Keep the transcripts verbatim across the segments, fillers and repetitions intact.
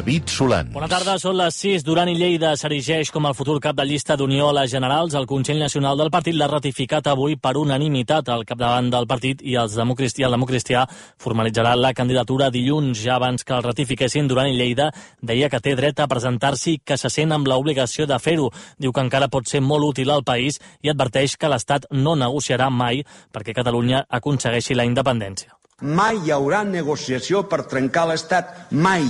David Solans. Bona tarda, són les sis. Duran i Lleida s'erigeix com el futur cap de llista d'Unió a les generals. El Consell Nacional del partit l'ha ratificat avui per unanimitat al capdavant del partit i els democristià, el democristià formalitzarà la candidatura dilluns. Ja abans que el ratifiquessin, Duran i Lleida deia que té dret a presentar-s'hi i que se sent amb l'obligació de fer-ho. Diu que encara pot ser molt útil al país i adverteix que l'Estat no negociarà mai perquè Catalunya aconsegueixi la independència. Mai hi haurà negociació per trencar l'Estat, mai.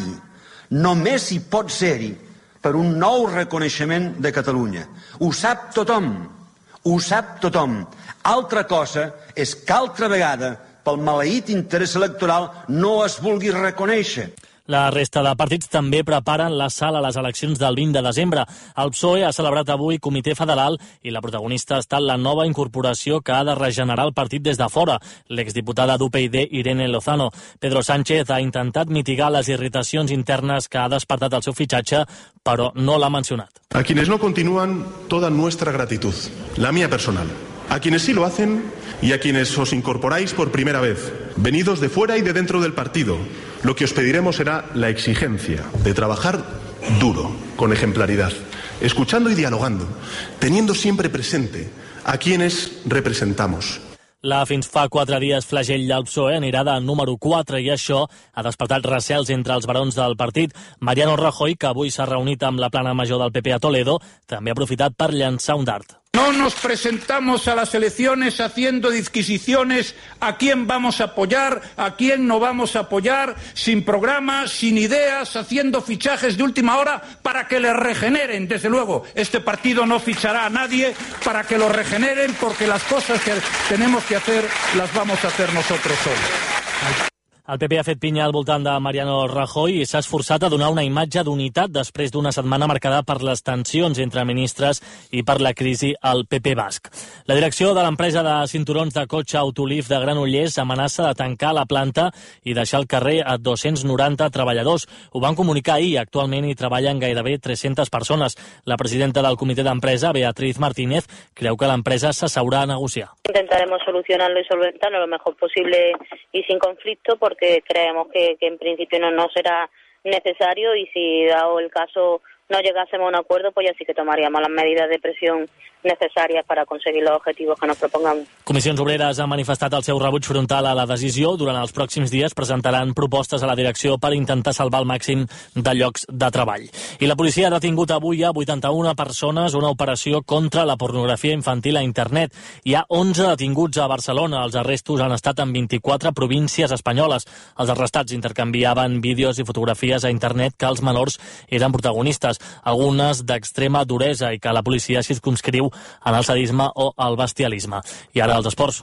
Només hi pot ser-hi per un nou reconeixement de Catalunya. Ho sap tothom, ho sap tothom. Altra cosa és que altra vegada, pel maleït interès electoral, no es vulgui reconèixer. La resta de partits també preparen la sala a les eleccions del vint de desembre. El P S O E ha celebrat avui comitè federal i la protagonista ha estat la nova incorporació que ha de regenerar el partit des de fora, l'exdiputada d'U P y D, Irene Lozano. Pedro Sánchez ha intentat mitigar les irritacions internes que ha despertat el seu fitxatge, però no l'ha mencionat. A quienes no continúan, toda nuestra gratitud, la mía personal. A quienes sí lo hacen y a quienes os incorporáis por primera vez, venidos de fuera y de dentro del partido, lo que os pediremos será la exigencia de trabajar duro, con ejemplaridad, escuchando y dialogando, teniendo siempre presente a quienes representamos. La fins fa quatre dies flagell del P S O E anirà de número quatre i això ha despertat recels entre els barons del partit. Mariano Rajoy, que avui s'ha reunit amb la plana major del P P a Toledo, també ha aprofitat per llançar un dart. No nos presentamos a las elecciones haciendo disquisiciones a quién vamos a apoyar, a quién no vamos a apoyar, sin programa, sin ideas, haciendo fichajes de última hora para que les regeneren. Desde luego, este partido no fichará a nadie para que lo regeneren, porque las cosas que tenemos que hacer las vamos a hacer nosotros solos. El P P ha fet pinya al voltant de Mariano Rajoy i s'ha esforçat a donar una imatge d'unitat després d'una setmana marcada per les tensions entre ministres i per la crisi al P P basc. La direcció de l'empresa de cinturons de cotxe Autoliv de Granollers amenaça de tancar la planta i deixar al carrer a dos-cents noranta treballadors. Ho van comunicar ahir. Actualment hi treballen gairebé tres-centes persones. La presidenta del comitè d'empresa, Beatriz Martínez, creu que l'empresa s'asseurà a negociar. Intentaremos solucionarlo y solventarlo lo mejor posible y sin conflicto, porque creemos que, que en principio no, no será necesario, y si dado el caso no llegásemos a un acuerdo, pues ya sí que tomaríamos las medidas de presión necessàries per aconseguir els objectius que nos propongamos. Comissions Obreres ha manifestat el seu rebuig frontal a la decisió. Durant els pròxims dies presentaran propostes a la direcció per intentar salvar el màxim de llocs de treball. I la policia ha detingut avui a vuitanta-una persones, una operació contra la pornografia infantil a internet. Hi ha onze detinguts a Barcelona. Els arrestos han estat en vint-i-quatre províncies espanyoles. Els arrestats intercanviaven vídeos i fotografies a internet que els menors eren protagonistes, algunes d'extrema duresa i que la policia circumscriu en el sadisme o el bestialisme. I ara els esports.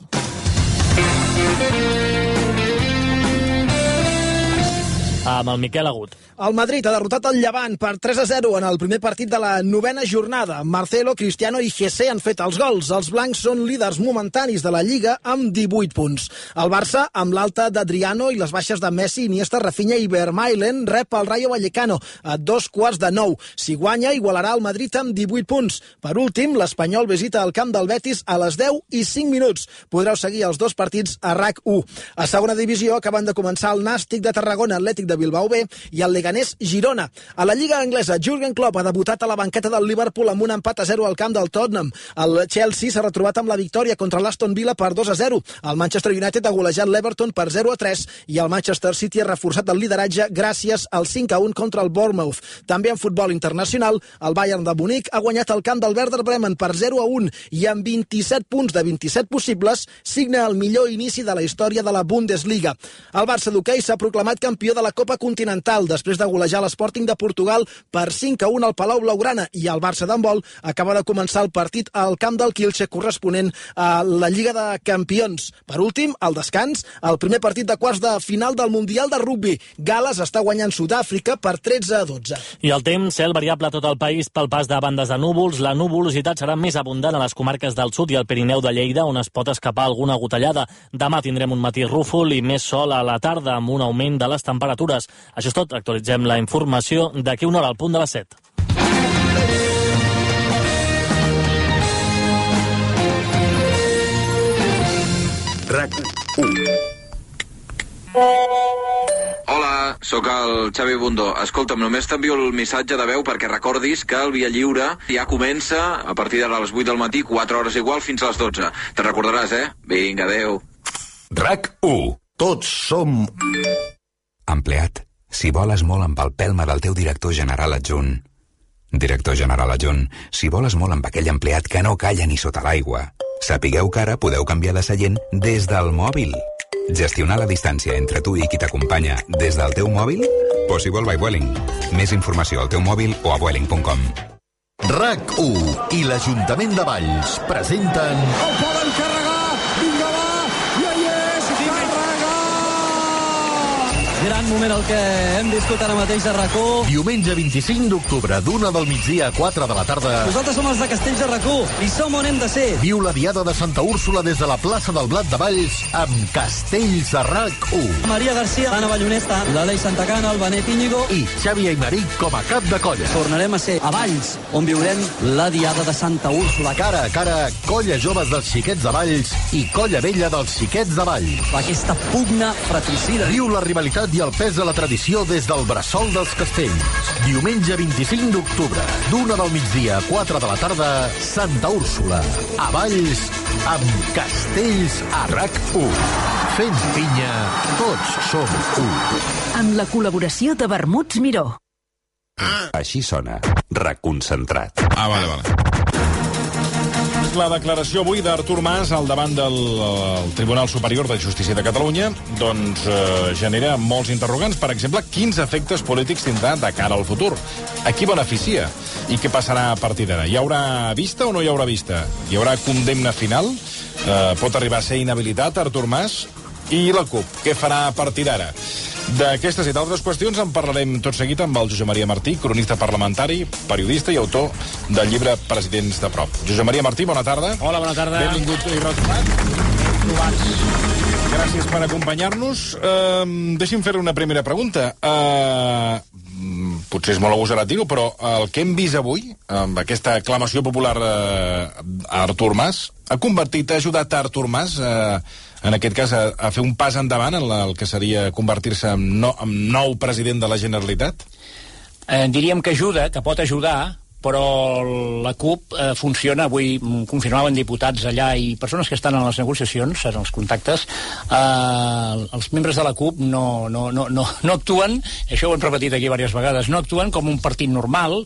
Amb el Miquel Agut. El Madrid ha derrotat el Llevant per tres a zero en el primer partit de la novena jornada. Marcelo, Cristiano i Jesse han fet els gols. Els blancs són líders momentanis de la Lliga amb divuit punts. El Barça, amb l'alta d'Adriano i les baixes de Messi, Iniesta, Rafinha i Vermaelen, rep el Rayo Vallecano a dos quarts de nou. Si guanya, igualarà el Madrid amb divuit punts. Per últim, l'Espanyol visita el camp del Betis a les deu i cinc minuts. Podreu seguir els dos partits a RAC u. A segona divisió acaben de començar el Nàstic de Tarragona, Atlètic de Bilbao B i el Leganés Girona. A la Lliga anglesa, Jürgen Klopp ha debutat a la banqueta del Liverpool amb un empat a zero al camp del Tottenham. El Chelsea s'ha retrobat amb la victòria contra l'Aston Villa per dos a zero. El Manchester United ha golejat l'Everton per zero a tres i el Manchester City ha reforçat el lideratge gràcies al cinc a un contra el Bournemouth. També en futbol internacional, el Bayern de Munic ha guanyat el camp del Werder Bremen per zero a un i amb vint-i-set punts de vint-i-set possibles signa el millor inici de la història de la Bundesliga. El Barça d'hoquei s'ha proclamat campió de la Copa Continental després de golejar l'Sporting de Portugal per cinc a un al Palau Blaugrana, i el Barça d'handbol acaba de començar el partit al camp del Kielce corresponent a la Lliga de Campions. Per últim, al descans, el primer partit de quarts de final del Mundial de Rugbi. Gal·les està guanyant Sud-àfrica per tretze a dotze. I el temps, cel variable a tot el país pel pas de bandes de núvols. La nuvolositat serà més abundant a les comarques del sud i al Pirineu de Lleida, on es pot escapar alguna gotellada. Demà tindrem un matí rúfol i més sol a la tarda, amb un augment de les temperatures. Això és tot, actualitzem la informació d'aquí una hora al punt de les set. RAC u. Hola, sóc el Xavi Bundó. Escolta'm, només t'envio el missatge de veu perquè recordis que el Via Lliure ja comença a partir de les vuit del matí, quatre hores igual, fins a les dotze. Te'n recordaràs, eh? Vinga, adeu. RAC u. Tots som... Empleat, si voles molt amb el pelma del teu director general adjunt. Director general adjunt, si voles molt amb aquell empleat que no calla ni sota l'aigua. Sapigueu que ara podeu canviar de seient des del mòbil. Gestionar la distància entre tu i qui t'acompanya des del teu mòbil? Possible by Vueling. Més informació al teu mòbil o a vueling punt com. RAC u i l'Ajuntament de Valls presenten... El poden carregar! Vinga, va! Ja hi és! Carrega! Gran moment el que hem viscut ara mateix a RAC u. Diumenge vint-i-cinc d'octubre, d'una del migdia a quatre de la tarda. Nosaltres som els de Castells de RAC u i som on hem de ser. Viu la Diada de Santa Úrsula des de la plaça del Blat de Valls amb Castells a RAC u. Maria Garcia, Anna Ballonesta, l'Aleix Santacana, el Benet Íñigo i Xavi Aymeric com a cap de colla. Tornarem a ser a Valls, on viurem la Diada de Santa Úrsula. Cara a cara, colla joves dels xiquets de Valls i colla vella dels xiquets de Valls. Aquesta pugna fratricida. Viu la rivalitat i el pes de la tradició des del bressol dels Castells. Diumenge vint-i-cinc d'octubre, d'una del migdia a quatre de la tarda, Santa Úrsula, a Valls, amb Castells a RAC u. Fent pinya, tots som u. Amb la col·laboració de Vermuts Miró. Ah. Així sona, reconcentrat. Ah, vale, vale. La declaració avui d'Artur Mas al davant del Tribunal Superior de Justícia de Catalunya doncs eh, genera molts interrogants. Per exemple, quins efectes polítics tindrà de cara al futur? A qui beneficia? I què passarà a partir d'ara? Hi haurà vista o no hi haurà vista? Hi haurà condemna final? Eh, pot arribar a ser inhabilitat Artur Mas? I la CUP, què farà a partir d'ara? D'aquestes i d'altres qüestions en parlarem tot seguit amb el Josep Maria Martí, cronista parlamentari, periodista i autor del llibre Presidents de prop. Josep Maria Martí, bona tarda. Hola, bona tarda. Benvingut i retrobat. Gràcies per acompanyar-nos. Uh, deixi'm fer una primera pregunta. Uh, potser és molt agosarat dir-ho, però el que hem vist avui, amb aquesta aclamació popular uh, a Artur Mas, ha convertit, ha ajudat a Artur Mas uh, en aquest cas, a, a fer un pas endavant en la, el que seria convertir-se en, no, en nou president de la Generalitat? Eh, diríem que ajuda, que pot ajudar, però la CUP eh, funciona, avui confirmaven diputats allà i persones que estan en les negociacions, en els contactes, eh, els membres de la CUP no, no, no, no, no actuen, això ho hem repetit aquí diverses vegades, no actuen com un partit normal,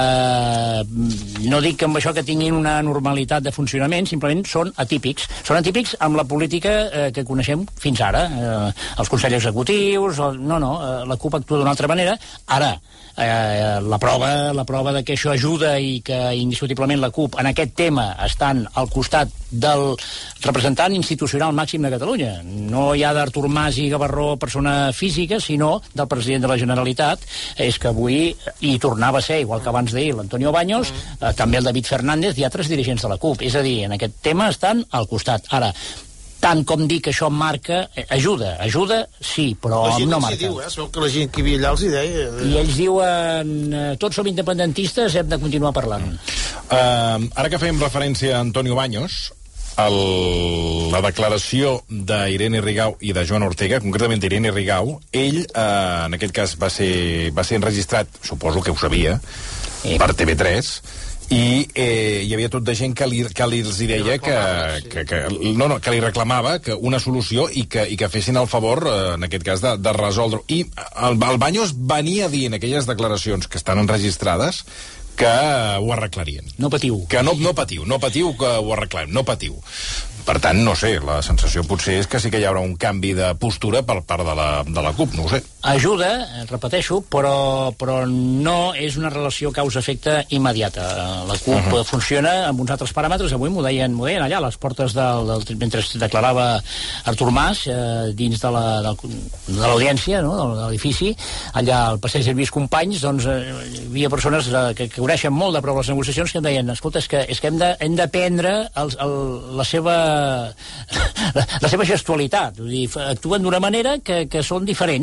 eh, no dic que amb això que tinguin una normalitat de funcionament, simplement són atípics, són atípics amb la política eh, que coneixem fins ara, eh, els consells executius, el, no, no, eh, la CUP actua d'una altra manera, ara, Eh, la prova, la prova de que això ajuda i que indiscutiblement la CUP en aquest tema estan al costat del representant institucional màxim de Catalunya. No hi ha d'Artur Mas i Gavarró persona física, sinó del president de la Generalitat, és que avui hi tornava a ser, igual que abans d'ahir, l'Antonio Baños, eh, també el David Fernández i altres dirigents de la CUP. És a dir, en aquest tema estan al costat. Ara, tant com dir que això marca, eh, ajuda, ajuda, sí, però no marca. Diu, eh? Es veu que la gent que hi havia allà els hi deia... I ells diuen, eh, tots som independentistes, hem de continuar parlant. Uh, ara que fèiem referència a Antonio Baños, el, la declaració d'Irene Rigau i de Joan Ortega, concretament d'Irene Rigau, ell, uh, en aquest cas, va ser, va ser enregistrat, suposo que ho sabia, eh. per T V tres, i eh, hi havia tot de gent que li, que li els deia que, que, que, no, no, que li reclamava que una solució i que, i que fessin el favor, eh, en aquest cas, de, de resoldre. I el, el Baños venia a dir en aquelles declaracions que estan enregistrades que ho arreglarien. No patiu. Que no, no patiu, no patiu, que ho arreglarem, no patiu. Per tant, no sé, la sensació potser és que sí que hi haurà un canvi de postura per part de la, de la CUP, no ho sé. Ajuda, repeteixo, però, però no és una relació causa-efecte immediata. La CUP uh -huh. funciona amb uns altres paràmetres, avui m'ho deien, m'ho deien allà, a les portes del, del, mentre declarava Artur Mas, eh, dins de l'audiència, no, de l'edifici, allà al passeig de Lluís Companys, doncs eh, hi havia persones eh, que, que coneixen molt de prou les negociacions que em deien, escolta, és que, és que hem de, hem de prendre el, el, la seva la, la seva gestualitat, vull dir, actuen d'una manera que, que són diferents, no,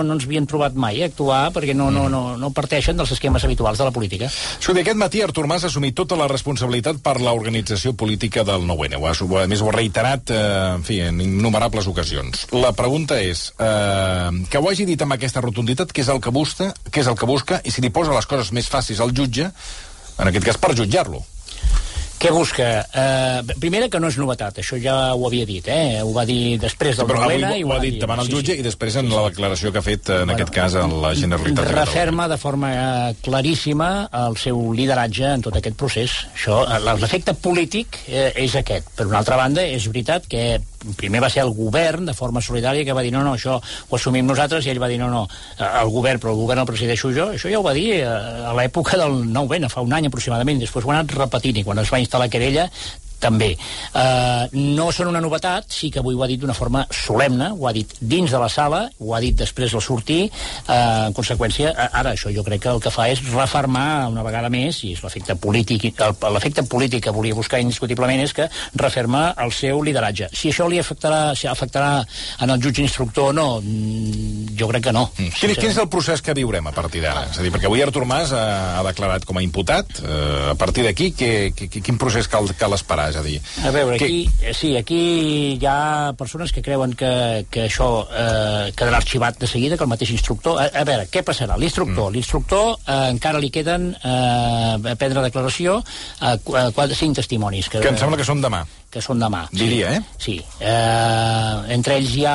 no ens havien trobat mai a actuar perquè no, no, no, no parteixen dels esquemes habituals de la política. Escolta, aquest matí Artur Mas ha assumit tota la responsabilitat per l'organització política del nou ene. A més, ho ha reiterat eh, en fi, en innumerables ocasions. La pregunta és eh, que ho hagi dit amb aquesta rotunditat, què és el que busca, què és el que busca i si li posa les coses més fàcils al jutge, en aquest cas per jutjar-lo. Què busca? Uh, primera, que no és novetat, això ja ho havia dit, eh? Ho va dir després del Però nou avui ene... ho, ho ha dit dir, davant el sí, jutge sí. i després en la declaració que ha fet, en bueno, aquest cas, a la Generalitat de Catalunya. Referma de forma claríssima el seu lideratge en tot aquest procés. Això, l'efecte polític eh, és aquest. Per una altra banda, és veritat que primer va ser el govern, de forma solidària, que va dir no, no, això ho assumim nosaltres, i ell va dir no, no, el govern, però el govern el presideixo jo. Això ja ho va dir a l'època del nou ene, fa un any aproximadament, després ho ha anat repetint, i quan es va instal·lar querella també. Uh, no són una novetat, sí que avui ho ha dit d'una forma solemne, ho ha dit dins de la sala, ho ha dit després al sortir, uh, en conseqüència, ara això jo crec que el que fa és refermar una vegada més, i és l'efecte polític, l'efecte polític que volia buscar indiscutiblement és que referma el seu lideratge. Si això li afectarà, si afectarà en el jutge instructor o no, jo crec que no. Mm. Quin, quin és el procés que viurem a partir d'ara? És a dir, perquè avui Artur Mas ha, ha declarat com a imputat, uh, a partir d'aquí, quin procés cal, cal esperar? És a dir... A veure, aquí, que... sí, aquí hi ha persones que creuen que, que això eh, quedarà arxivat de seguida, que el mateix instructor... A, a veure, què passarà? L'instructor, mm. l'instructor eh, encara li queden eh, a prendre declaració a, a quatre, cinc testimonis. Que, que em sembla que són demà. Que són demà. Diria, sí, eh? Sí. Eh, entre ells hi ha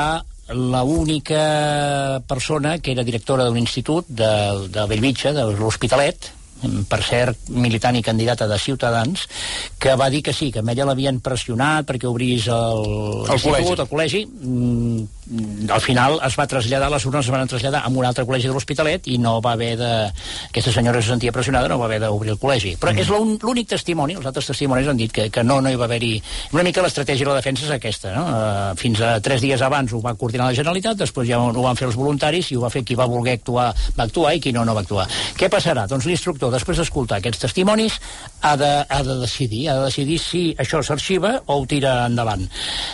l'única persona que era directora d'un institut de, de Bellvitge, de l'Hospitalet, per cert, militant i candidata de Ciutadans, que va dir que sí, que a ella l'havien pressionat perquè obrís el, el col·legi. el col·legi. Mm, al final es va traslladar, les urnes es van traslladar a un altre col·legi de l'Hospitalet i no va haver de... Aquesta senyora se sentia pressionada, no va haver d'obrir el col·legi. Però mm. és l'únic testimoni, els altres testimonis han dit que, que no, no hi va haver-hi... Una mica l'estratègia de la defensa és aquesta, no? Uh, fins a tres dies abans ho va coordinar la Generalitat, després ja ho van fer els voluntaris i ho va fer qui va voler actuar, va actuar, i qui no, no va actuar. Què passarà? Doncs l'instructor, després d'escoltar aquests testimonis, ha de, ha de decidir, ha de decidir si això s'arxiva o ho tira endavant.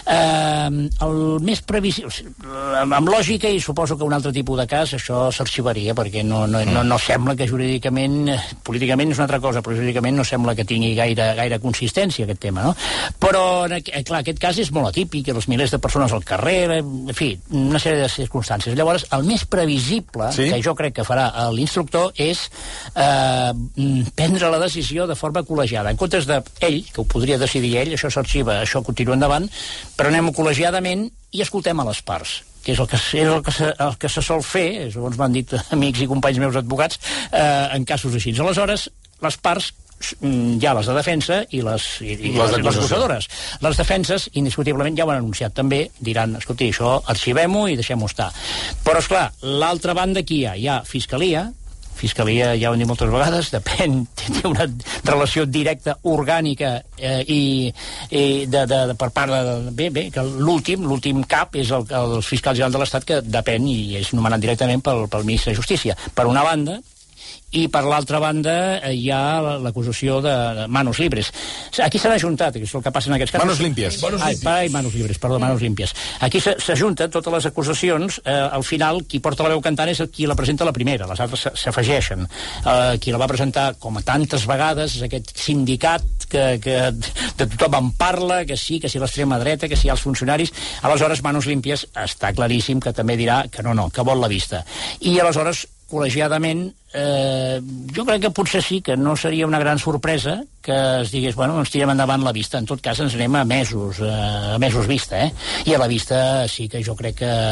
Eh, el més previsible, amb lògica, i suposo que un altre tipus de cas, això s'arxivaria, perquè no, no, no, no sembla que jurídicament, políticament és una altra cosa, però jurídicament no sembla que tingui gaire, gaire consistència aquest tema, no? Però, clar, aquest cas és molt atípic, els milers de persones al carrer, en fi, una sèrie de circumstàncies. Llavors, el més previsible, sí? que jo crec que farà l'instructor, és eh, prendre la decisió de forma col·legiada. En comptes d'ell, que ho podria decidir ell, això s'arxiva, això continua endavant, però anem col·legiadament i escoltem a les parts, que és el que, és el que, se, el que se sol fer, segons m'han dit amics i companys meus advocats, eh, en casos així. Aleshores, les parts, hi ha les de defensa i les, i, i les, les acusadores. Les defenses, indiscutiblement, ja ho han anunciat també, diran, escolti, això arxivem-ho i deixem-ho estar. Però, esclar, l'altra banda aquí hi ha, hi ha Fiscalia, Fiscalia, ja ho hem dit moltes vegades, depèn, té una relació directa, orgànica, eh, i, i de, de, de, per part de... Bé, bé, que l'últim, l'últim cap és el, el fiscal general de l'Estat, que depèn i és nomenat directament pel, pel ministre de Justícia. Per una banda, i per l'altra banda hi ha l'acusació de manos libres. Aquí s'han ajuntat, que és el que passa en aquests casos. Manos limpias. Ai, ai, manos libres, perdó, manos limpias. Aquí s'ajunten totes les acusacions, eh, al final qui porta la veu cantant és qui la presenta la primera, les altres s'afegeixen. Eh, qui la va presentar, com a tantes vegades, és aquest sindicat que, que de tothom en parla, que sí, que si l'extrema dreta, que si els funcionaris. Aleshores, manos limpias està claríssim que també dirà que no, no, que vol la vista. I aleshores, col·legiadament, eh, jo crec que potser sí que no seria una gran sorpresa que es digués, bueno, ens tirem endavant la vista. En tot cas, ens anem a mesos, eh, a mesos vista, eh? I a la vista sí que jo crec que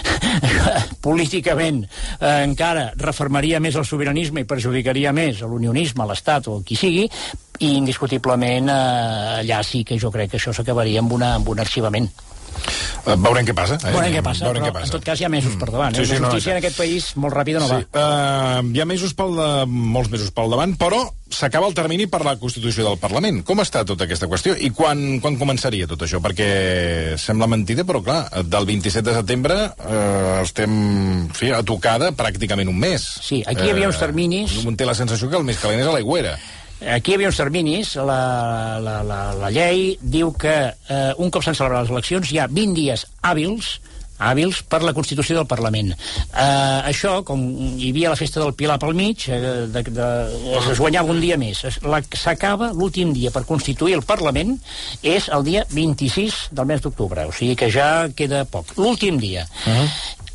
políticament eh, encara reformaria més el sobiranisme i perjudicaria més l'unionisme, l'Estat o qui sigui, i indiscutiblement eh, allà sí que jo crec que això s'acabaria amb, una, amb un arxivament. Uh, veurem què passa. Eh? Veurem què passa, veurem però què passa. En tot cas hi ha mesos per davant. Sí, Eh? sí, La justícia no, en aquest país molt ràpida no sí. va. Uh, hi ha mesos pel de, molts mesos pel davant, però s'acaba el termini per la Constitució del Parlament. Com està tota aquesta qüestió? I quan, quan començaria tot això? Perquè sembla mentida, però clar, del vint-i-set de setembre eh, estem en fi, a tocada pràcticament un mes. Sí, aquí hi havia uns terminis... Un té la sensació que el més calent és a l'aigüera. Aquí hi havia uns terminis, la, la, la, la llei diu que eh, un cop s'han celebrat les eleccions hi ha vint dies hàbils, hàbils per la Constitució del Parlament. Uh, això, com hi havia la festa del Pilar pel mig, uh, de, de, es guanyava un dia més. S'acaba l'últim dia per constituir el Parlament, és el dia vint-i-sis del mes d'octubre, o sigui que ja queda poc. L'últim dia. Uh-huh.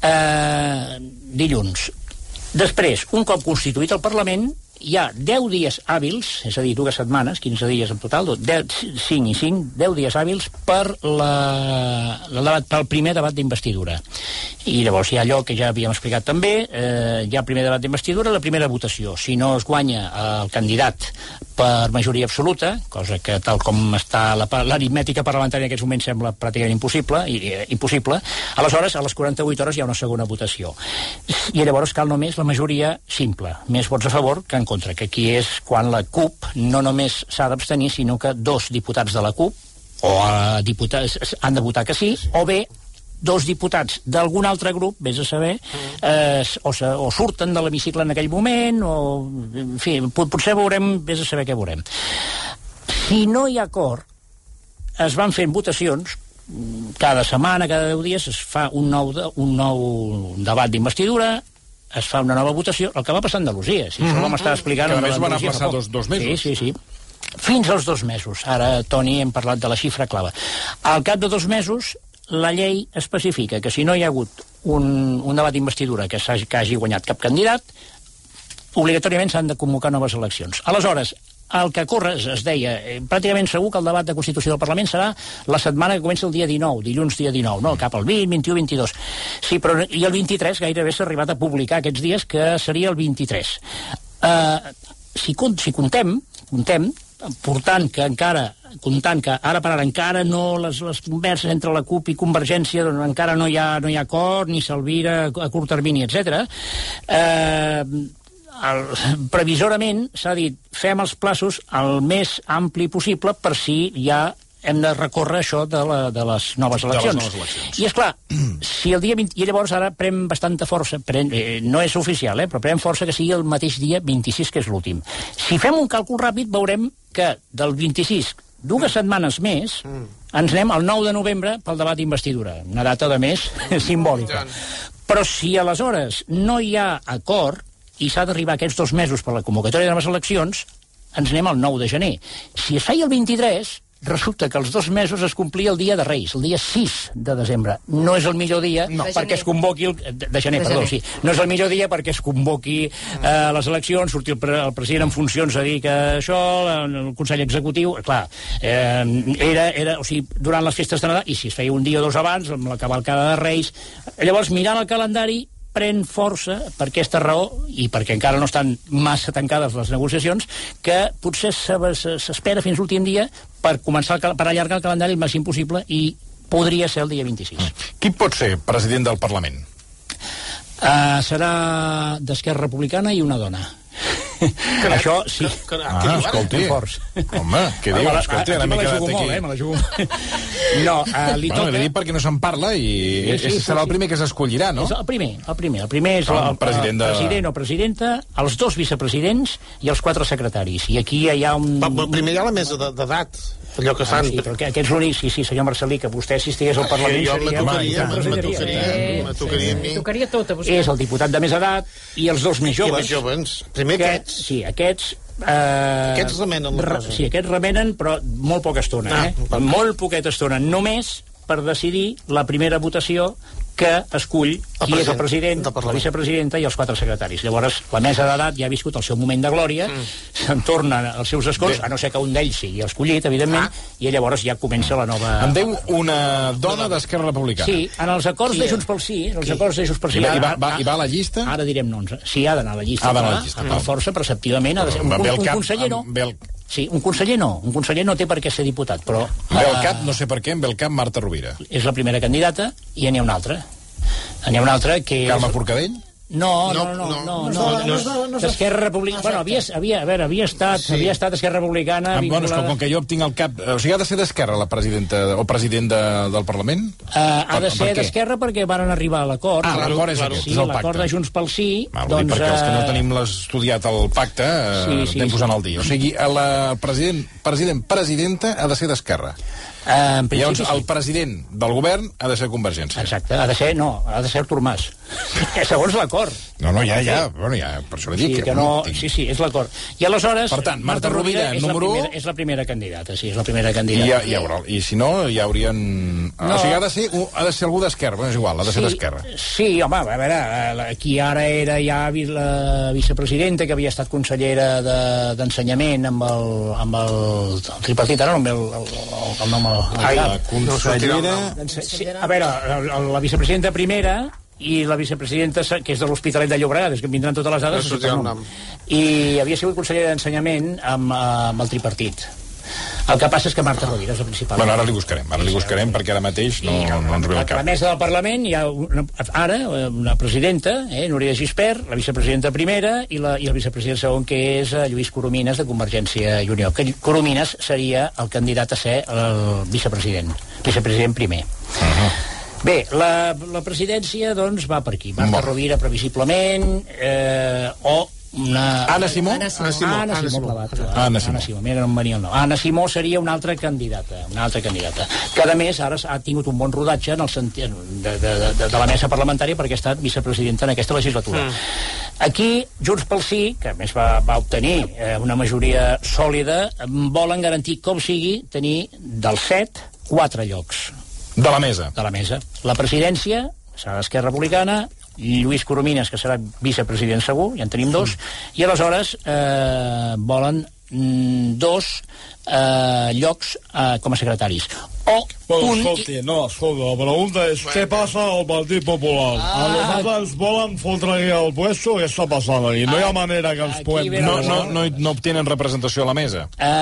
uh, dilluns. Després, un cop constituït el Parlament, hi ha deu dies hàbils, és a dir, dues setmanes, quinze dies en total, cinc i cinc, deu dies hàbils per la, la debat, pel primer debat d'investidura. I llavors hi ha allò que ja havíem explicat també, eh, hi ha el primer debat d'investidura, la primera votació. Si no es guanya el candidat per majoria absoluta, cosa que tal com està l'aritmètica parlamentària en aquests moments sembla pràcticament impossible, i, eh, impossible, aleshores a les quaranta-vuit hores hi ha una segona votació. I llavors cal només la majoria simple, més vots a favor que en contra, que aquí és quan la CUP no només s'ha d'abstenir, sinó que dos diputats de la CUP o uh, diputats han de votar que sí, o bé dos diputats d'algun altre grup, vés a saber, eh, o, se, o surten de l'hemicicle en aquell moment, o, en fi, potser veurem, vés a saber què veurem. Si no hi ha acord, es van fent votacions, cada setmana, cada deu dies, es fa un nou, de, un nou debat d'investidura, es fa una nova votació, el que va passar a Andalusia, si mm-hmm. això vam estar explicant... Que a més van passar dos, dos mesos. Sí, sí, sí. Fins als dos mesos. Ara, Toni, hem parlat de la xifra clava. Al cap de dos mesos, la llei especifica que si no hi ha hagut un, un debat d'investidura que, que hagi guanyat cap candidat, obligatòriament s'han de convocar noves eleccions. Aleshores, el que corre, es, es deia, eh, pràcticament segur que el debat de Constitució del Parlament serà la setmana que comença el dia dinou, dilluns dia dinou, no? Cap al vint, vint-i-u, vint-i-dos. Sí, però i el vint-i-tres gairebé s'ha arribat a publicar aquests dies que seria el vint-i-tres. Uh, si, si contem, contem, portant que encara, comptant que ara per ara encara no les, les converses entre la CUP i Convergència, doncs encara no hi ha, no hi ha acord, ni s'alvira a curt termini, etcètera. Eh... El, previsorament s'ha dit fem els plaços el més ampli possible per si ja hem de recórrer això de, la, de les noves eleccions. De les noves eleccions. I esclar, si el dia vint... I llavors ara pren bastanta força, pren, eh, no és oficial, eh, però pren força que sigui el mateix dia vint-i-sis, que és l'últim. Si fem un càlcul ràpid veurem que del vint-i-sis, dues setmanes més, ens anem al nou de novembre pel debat d'investidura, una data de més simbòlica. Però si aleshores no hi ha acord i s'ha d'arribar aquests dos mesos per la convocatòria de les eleccions, ens anem al nou de gener. Si es feia el vint-i-tres, resulta que els dos mesos es complia el dia de Reis, el dia sis de desembre. No és el millor dia no. perquè es convoqui... El, de, de gener, de perdó, gener. Sí. No és el millor dia perquè es convoqui eh, les eleccions, sortir el, el president en funcions a dir que això, el Consell Executiu... Clar, eh, era, era... O sigui, durant les festes de Nadal, i si es feia un dia o dos abans, amb la cavalcada de Reis... Llavors, mirant el calendari, pren força per aquesta raó i perquè encara no estan massa tancades les negociacions, que potser s'espera fins l'últim dia per començar el, per allargar el calendari el màxim possible i podria ser el dia vint-i-sis. Qui pot ser president del Parlament? Uh, serà d'Esquerra Republicana i una dona. Caram, això sí. Caram, ah, escolti. Home, què diu? Escolti, ara m'he quedat aquí. Molt, eh? Me la jugo. No, uh, li bueno, toca... Li dic perquè no se'n parla i sí, sí, sí, serà sí. el primer que s'escollirà, no? És el primer, el primer. El primer és el, el, president, de... president o presidenta, els dos vicepresidents i els quatre secretaris. I aquí hi ha un... Però primer hi ha la mesa d'edat. Allò que fan... Ah, sí, però aquests l'únic, sí, sí, senyor Marcelí, que vostè si estigués al Parlament jo seria... Me tocaria a mi. Tocaria tot, a vostè. És el diputat de més edat i els dos més joves. I més joves. Primer aquests. Sí, aquests... Eh, aquests remenen la cosa. Sí, aquests remenen, però molt poca estona, ah, eh? Molt poqueta estona. Només per decidir la primera votació que escull qui és el president, la vicepresidenta i els quatre secretaris. Llavors, la mesa d'edat ja ha viscut el seu moment de glòria, mm. se'n tornen als seus escons, a no ser que un d'ells sigui escollit, evidentment, ah. i llavors ja comença la nova... Em dieu una dona d'Esquerra Republicana. Sí, en els acords sí. de Junts pel Sí, en els acords de Junts pel Sí... I va, va, va, i va a la llista? Ara direm noms. Sí, ha d'anar a la llista. Ha d'anar a la llista. Per força, preceptivament, ha de ser un, un, un conseller, no? Sí, un conseller no. Un conseller no té per què ser diputat, però... Ve al cap, no sé per què, em ve al cap Marta Rovira. És la primera candidata i n'hi ha una altra. N'hi ha una altra que... Carme Forcadell? No, no, no, no, no, no, no, d'Esquerra Republicana... Bueno, havia, havia, a veure, havia estat, sí. havia estat Esquerra Republicana... Ah, vinculada... Bueno, és que com que jo tinc al cap... O sigui, ha de ser d'Esquerra la presidenta o president de, del Parlament? Uh, ha per, de ser d'Esquerra perquè van arribar a l'acord. Ah, l'acord és, sí, és el pacte. L'acord de Junts pel Sí... Ah, doncs, perquè els que no tenim estudiat el pacte, sí, sí, anem posant sí. el dia. O sigui, la president, president, presidenta ha de ser d'Esquerra. Eh, Llavors, el president del govern ha de ser Convergència. Exacte, ha de ser, no, ha de ser Artur Mas. Segons l'acord. No, no, ja, ja, bueno, ja, per això li dic. Sí, que no, sí, sí, és l'acord. I aleshores... Per tant, Marta Rovira, és número... La primera, és la primera candidata, sí, és la primera candidata. I, ja, ja, I si no, ja haurien... No. O sigui, ha de ser, ha de ser algú d'esquerra, no és igual, ha de ser sí, d'esquerra. Sí, home, a veure, aquí ara era ja la vicepresidenta, que havia estat consellera d'ensenyament de, amb, el, amb el, el tripartit, ara no el, el, el, el nom... El, Ai, la consellera... Sí, a veure, la, la vicepresidenta primera i la vicepresidenta, que és de l'Hospitalet de Llobregat, és que em vindran totes les dades, no i havia sigut consellera d'ensenyament amb, amb el tripartit. El que passa és que Marta Rovira és la principal. Bueno, ara li buscarem, ara li buscarem perquè ara mateix no, no ens ve al cap. A la mesa del Parlament hi ha una, ara una presidenta, eh, Núria Gispert, la vicepresidenta primera i, la, i el vicepresident segon, que és Lluís Coromines, de Convergència i Unió. Que Coromines seria el candidat a ser el vicepresident, vicepresident primer. Uh-huh. Bé, la, la presidència, doncs, va per aquí. Marta Rovira, previsiblement, eh, o una... Anna Simó? Anna Simó, Anna Simó, Anna Simó, clavat, clavat. Anna Simó. Anna Simó, mira, no em venia el nom. Anna Simó seria una altra candidata, una altra candidata, que a més ara ha tingut un bon rodatge en el sentit de, de, de, de la mesa parlamentària perquè ha estat vicepresidenta en aquesta legislatura. Mm. Aquí, Junts pel Sí, que a més va, va obtenir eh, una majoria sòlida, volen garantir, com sigui, tenir dels set, quatre llocs. De la mesa. De la mesa. La presidència serà d'Esquerra Republicana, Lluís Coromines, que serà vicepresident segur, ja en tenim dos, i aleshores eh, volen mm, dos eh, llocs eh, com a secretaris. O bueno, un... escolti, no, escolta, la pregunta és què passa al Partit Popular? Ah. A nosaltres ens volen fotre aquí al puesto, què està passant aquí? No hi ha manera que ens puguem... No, no, no, no obtenen representació a la mesa.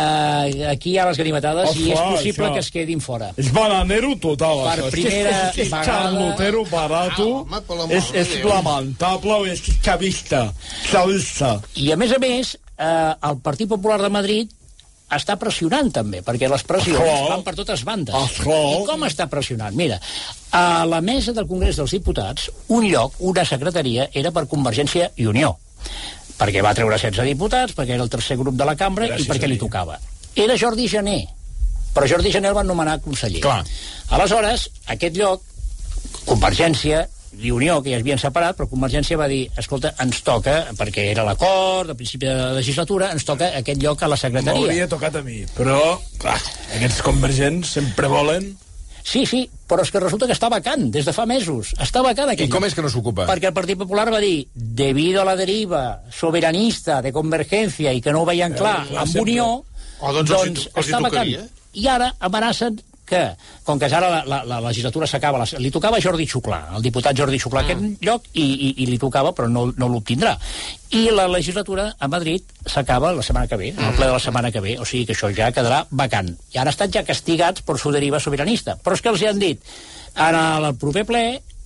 Uh, aquí hi ha les ganivetades oh, i és possible això. que es quedin fora. És bananero total, per això. Primera és que és, és vegada... charlotero barato, ah, home, és, és lamentable, és chavista, chavista. I a més a més, uh, el Partit Popular de Madrid està pressionant també, perquè les pressions oh, van per totes bandes. Oh, I com està pressionant? Mira, a la mesa del Congrés dels Diputats, un lloc, una secretaria, era per Convergència i Unió, perquè va treure setze diputats, perquè era el tercer grup de la cambra Gràcies i perquè li tocava. Era Jordi Jané, però Jordi Jané el van nomenar conseller. Clar. Aleshores, aquest lloc, Convergència i Unió, que ja es havien separat, però Convergència va dir, escolta, ens toca, perquè era l'acord, a principi de la legislatura, ens toca aquest lloc a la secretaria. M'hauria tocat a mi, però, clar, aquests convergents sempre volen... Sí, sí, però és que resulta que està vacant, des de fa mesos. Està vacant aquest I com lloc. és que no s'ocupa? Perquè el Partit Popular va dir, debido a la deriva soberanista de Convergència i que no ho veien clar eh, amb sempre. Unió, oh, doncs, doncs els està vacant. I ara amenacen que, com que ara la, la, la legislatura s'acaba, li tocava a Jordi Xuclà, el diputat Jordi Xuclà, mm. aquest lloc, i, i, i li tocava, però no, no l'obtindrà. I la legislatura a Madrid s'acaba la setmana que ve, mm. el ple de la setmana que ve, o sigui que això ja quedarà vacant. I han estat ja castigats per su deriva sobiranista. Però és que els han dit, en el proper ple,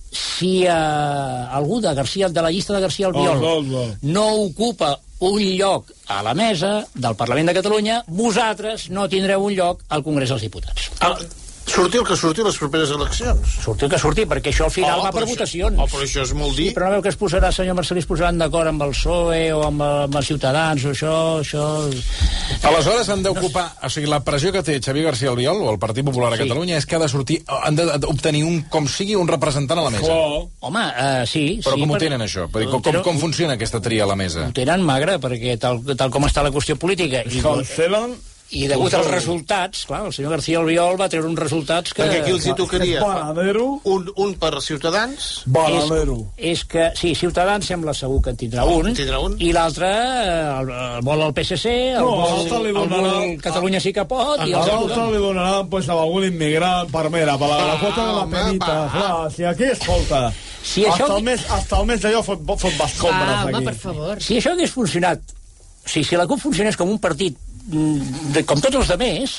si eh, algú de, García, de la llista de García Albiol oh, no, no. no ocupa un lloc a la mesa del Parlament de Catalunya, vosaltres no tindreu un lloc al Congrés dels Diputats. Ah, surti el que surti les properes eleccions. Surti el que surti, perquè això al final oh, va per això, votacions. Oh, però això és molt dir. Sí, però no veu que es posarà, senyor Marcelí, es posaran d'acord amb el P S O E o amb, amb els Ciutadans, o això... això... Aleshores han d'ocupar... O sigui, la pressió que té Xavier García Albiol, o el Partit Popular a sí. Catalunya, és que ha de sortir... Han d'obtenir un, com sigui, un representant a la mesa. Oh. Home, uh, sí... Però sí, com per... ho tenen, això? Dir, com, com, com funciona aquesta tria a la mesa? Ho tenen magre, perquè tal, tal com està la qüestió política... I... Cancelen... I degut als resultats, clar, el senyor García Albiol va treure uns resultats que... Perquè aquí els hi tocaria un, un per Ciutadans. Bananero. És, és que, sí, Ciutadans sembla segur que en tindrà un, tindrà un. I l'altre el, el vol el P S C, el, no, vol, el vol Catalunya sí que pot... I l'altre li donaran pues, a algun immigrant per mera, per la, la quota de la penita. Clar, si aquí, escolta, si hasta, això... el mes, hasta el mes d'allò fot, fot bascombres ah, aquí. home, per favor. Si això hagués funcionat, si, si la CUP funcionés com un partit de, com tots els demés,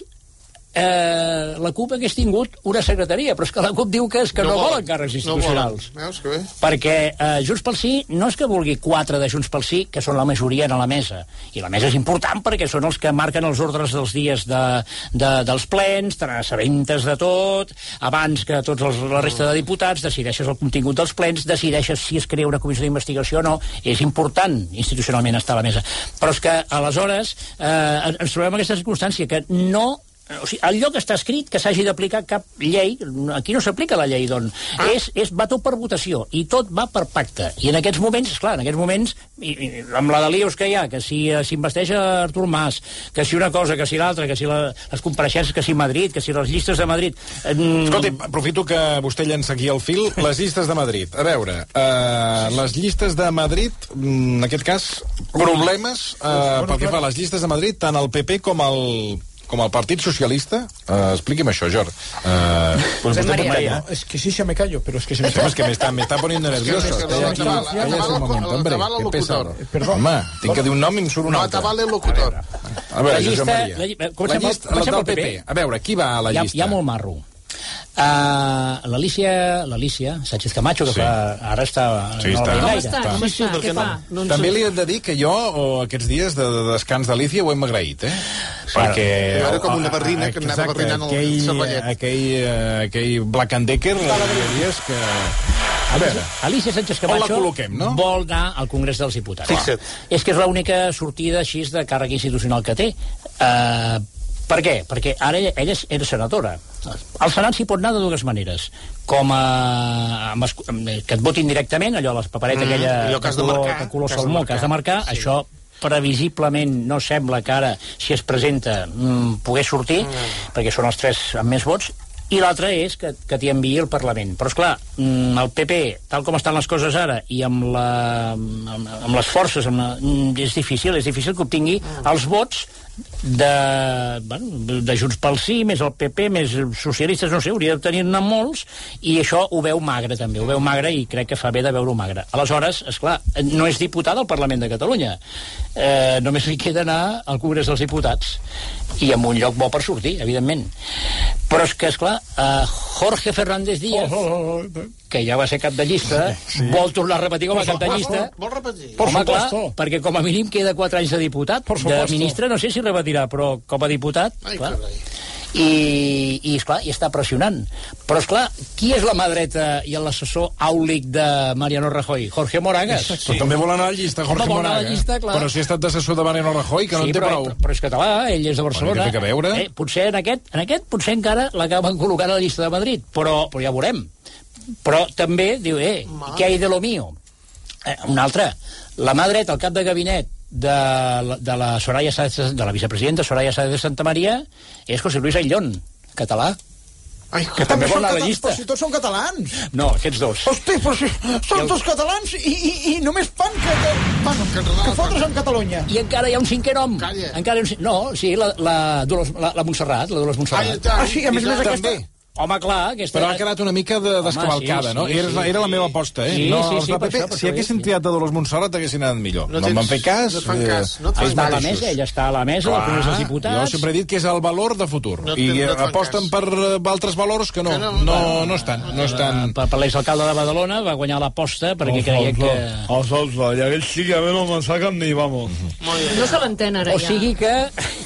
eh, la CUP hagués tingut una secretaria, però és que la CUP diu que, és que no, no volen càrrecs institucionals. No volen. Veus que bé? Perquè eh, Junts pel Sí no és que vulgui quatre de Junts pel Sí, que són la majoria a la mesa. I la mesa és important perquè són els que marquen els ordres dels dies de, de, dels plens, te n'assabentes de tot, abans que tots els, la resta de diputats, decideixes el contingut dels plens, decideixes si es crea una comissió d'investigació o no. És important institucionalment estar a la mesa. Però és que aleshores eh, ens trobem en aquesta circumstància que no O sigui, al lloc està escrit que s'hagi d'aplicar cap llei, aquí no s'aplica la llei, doncs. Ah. És, és, va tot per votació, i tot va per pacte. I en aquests moments, esclar, en aquests moments, i, i, amb la de líos que hi ha, que si s'investeix a Artur Mas, que si una cosa, que si l'altra, que si la, les compareixences, que si Madrid, que si les llistes de Madrid... Eh, Escolti, aprofito que vostè llença aquí el fil, les llistes de Madrid. A veure, eh, les llistes de Madrid, en aquest cas, problemes eh, pel que fa a les llistes de Madrid, tant el P P com el... com el Partit Socialista, uh, expliqui'm això, Jordi. Uh, pues María, María. No, es que sí se me callo, pero es que se me... Es que me está, me está poniendo nervioso. Es que Calla un momento, hombre, qué pesado. Home, tinc que dir un nom i em surt un altre. No, atabale el locutor. A veure, Josep Maria. La llista, la del P P. A veure, qui va a la llista? Hi ha molt marro. Uh, l'Alicia l'Alicia Sánchez Camacho, que sí. fa, ara està sí, no està. No està, està. Sí, sí, no, no també li he de dir que jo o, aquests dies de, de descans d'Alicia ho hem agraït, eh? Perquè era com una barrina que anava barrinant el cervellet. Aquell, aquell Black and Decker dies que... A veure, Alicia Sánchez Camacho no? vol anar al Congrés dels Diputats. Fixa't. És que és l'única sortida així de càrrec institucional que té. Uh, Per què? Perquè ara ella, ella era senadora. Al Senat s'hi pot anar de dues maneres. Com a... Amb, que et votin directament, allò, les paperetes mm, aquella de color, de color salmó que has de marcar, sí. Això previsiblement no sembla que ara, si es presenta, mm, pogués sortir, mm. perquè són els tres amb més vots, i l'altre és que, que t'hi enviï el Parlament. Però, esclar, el P P, tal com estan les coses ara, i amb, la, amb, amb les forces, amb la, és difícil, és difícil que obtingui els vots de, bueno, de Junts pel Sí, més el P P, més socialistes, no sé, hauria de tenir-ne molts, i això ho veu magre, també, ho veu magre, i crec que fa bé de veure-ho magre. Aleshores, esclar, no és diputat al Parlament de Catalunya. Eh, només li queda anar al Congrés dels Diputats, i en un lloc bo per sortir, evidentment. Però és que, esclar, uh, Jorge Fernández Díaz, oh, oh, oh, que ja va ser cap de llista, sí. vol tornar a repetir com a cap de llista. Vol, vol repetir? Home, clar, perquè com a mínim queda quatre anys de diputat. De ministre no sé si repetirà, però com a diputat, Ai, clar. I, i, esclar, i està pressionant. Però, esclar, qui és la mà dreta i l'assessor àulic de Mariano Rajoy? Jorge Moragas. Sí. Però també vol anar a la llista, Jorge Home, Moragas. Llista, però si ha estat d'assessor de Mariano Rajoy, que sí, no en té però, prou. Però, però és català, ell és de Barcelona. Bueno, que veure. Eh, potser en aquest, en aquest potser encara l'acaben col·locant a la llista de Madrid, però, però ja veurem. Però també diu, eh, què hi de lo mío? Eh, un altre, la mà dreta, el cap de gabinet de, de la Soraya Sáenz, de la vicepresidenta Soraya Sáenz de Santa Maria, és José Luis Ayllón, català. Ai, que també vol anar a la llista. Però si tots són catalans. No, aquests dos. Hosti, però si són dos catalans i, i, i només fan que, que, bueno, que, que fotre's amb Catalunya. I encara hi ha un cinquè nom. Calla. Encara hi ha un cinquè... No, sí, la, la, Dolors, la, la Montserrat, la Dolors Montserrat. Ah, sí, a més a més aquesta... Home, clar, aquesta... Però ha quedat una mica de, descavalcada, sí, sí, no? Sí, era, sí, era la sí. meva aposta, eh? Sí, no, sí, sí, P P, per això, per si haguessin sí. triat a Dolors Montserrat haguessin anat millor. No, no em van fer cas. No et fan cas. No eh, està a la mesa, ella està a la mesa, clar, al Congrés dels Diputats. Jo sempre he dit que és el valor de futur. No I no aposten cas. per uh, altres valors que no. Que no, no, no, no estan. No estan... Per, per l'exalcalde de Badalona va guanyar l'aposta perquè oh, creia que... Oh, oh, i aquell sí que a mi no me'n saquen ni vamos. No se l'entén ara, ja. O sigui que...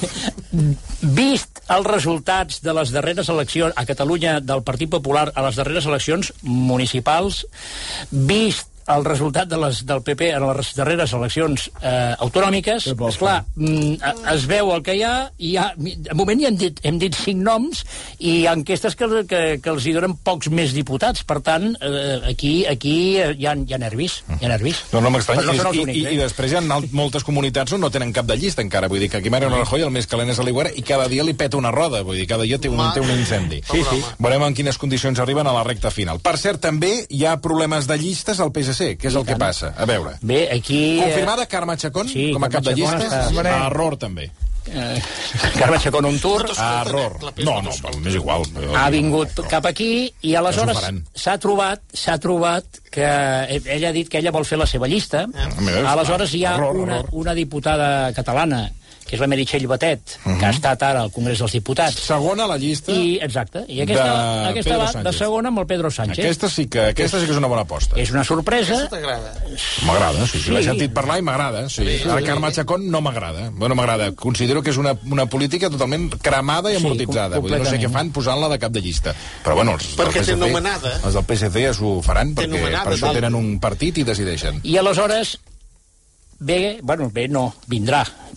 Vist els resultats de les darreres eleccions a Catalunya del Partit Popular a les darreres eleccions municipals, vist el resultat de les, del P P en les darreres eleccions eh, autonòmiques, esclar, es veu el que hi ha, i hi ha, de moment ja hem dit, hem dit cinc noms, i hi ha enquestes que, que, que els hi donen pocs més diputats, per tant, eh, aquí, aquí hi ha, hi ha nervis, hi ha nervis. No, no m'estranya, no I, únics, i, eh? i després hi ha moltes comunitats on no tenen cap de llista encara, vull dir que aquí Mariano Rajoy el més calent és a l'Iguera i cada dia li peta una roda, vull dir, cada dia té un, té un incendi. Sí, sí. Veurem en quines condicions arriben a la recta final. Per cert, també hi ha problemes de llistes al P S C, que és el que passa. A veure. Bé, aquí... Confirmada Carme Chacón sí, com a cap de llistes? Està... Error, també. Eh, Carme Chacón un tour. Error. No, no, m'és igual. Ha vingut cap aquí i aleshores s'ha trobat s'ha trobat que ella ha dit que ella vol fer la seva llista. Aleshores hi ha una, una diputada catalana que és la Meritxell Batet, uh -huh. que ha estat ara al Congrés dels Diputats. Segona a la llista I, exacte. I aquesta, aquesta va de segona amb el Pedro Sánchez. Aquesta sí que, aquesta sí que és una bona aposta. És una sorpresa. Aquesta t'agrada? M'agrada, sí, sí. L'he sentit parlar i m'agrada. Sí. Sí, sí. Ara Carme Chacón no m'agrada. Bueno, m'agrada. Considero que és una, una política totalment cremada i amortitzada. Sí, Vull dir, no sé què fan posant-la de cap de llista. Però bueno, els del P S C, els del P S C ja s'ho faran perquè per això tenen un partit i decideixen. I aleshores... Bé, bueno, bé, no, vindrà.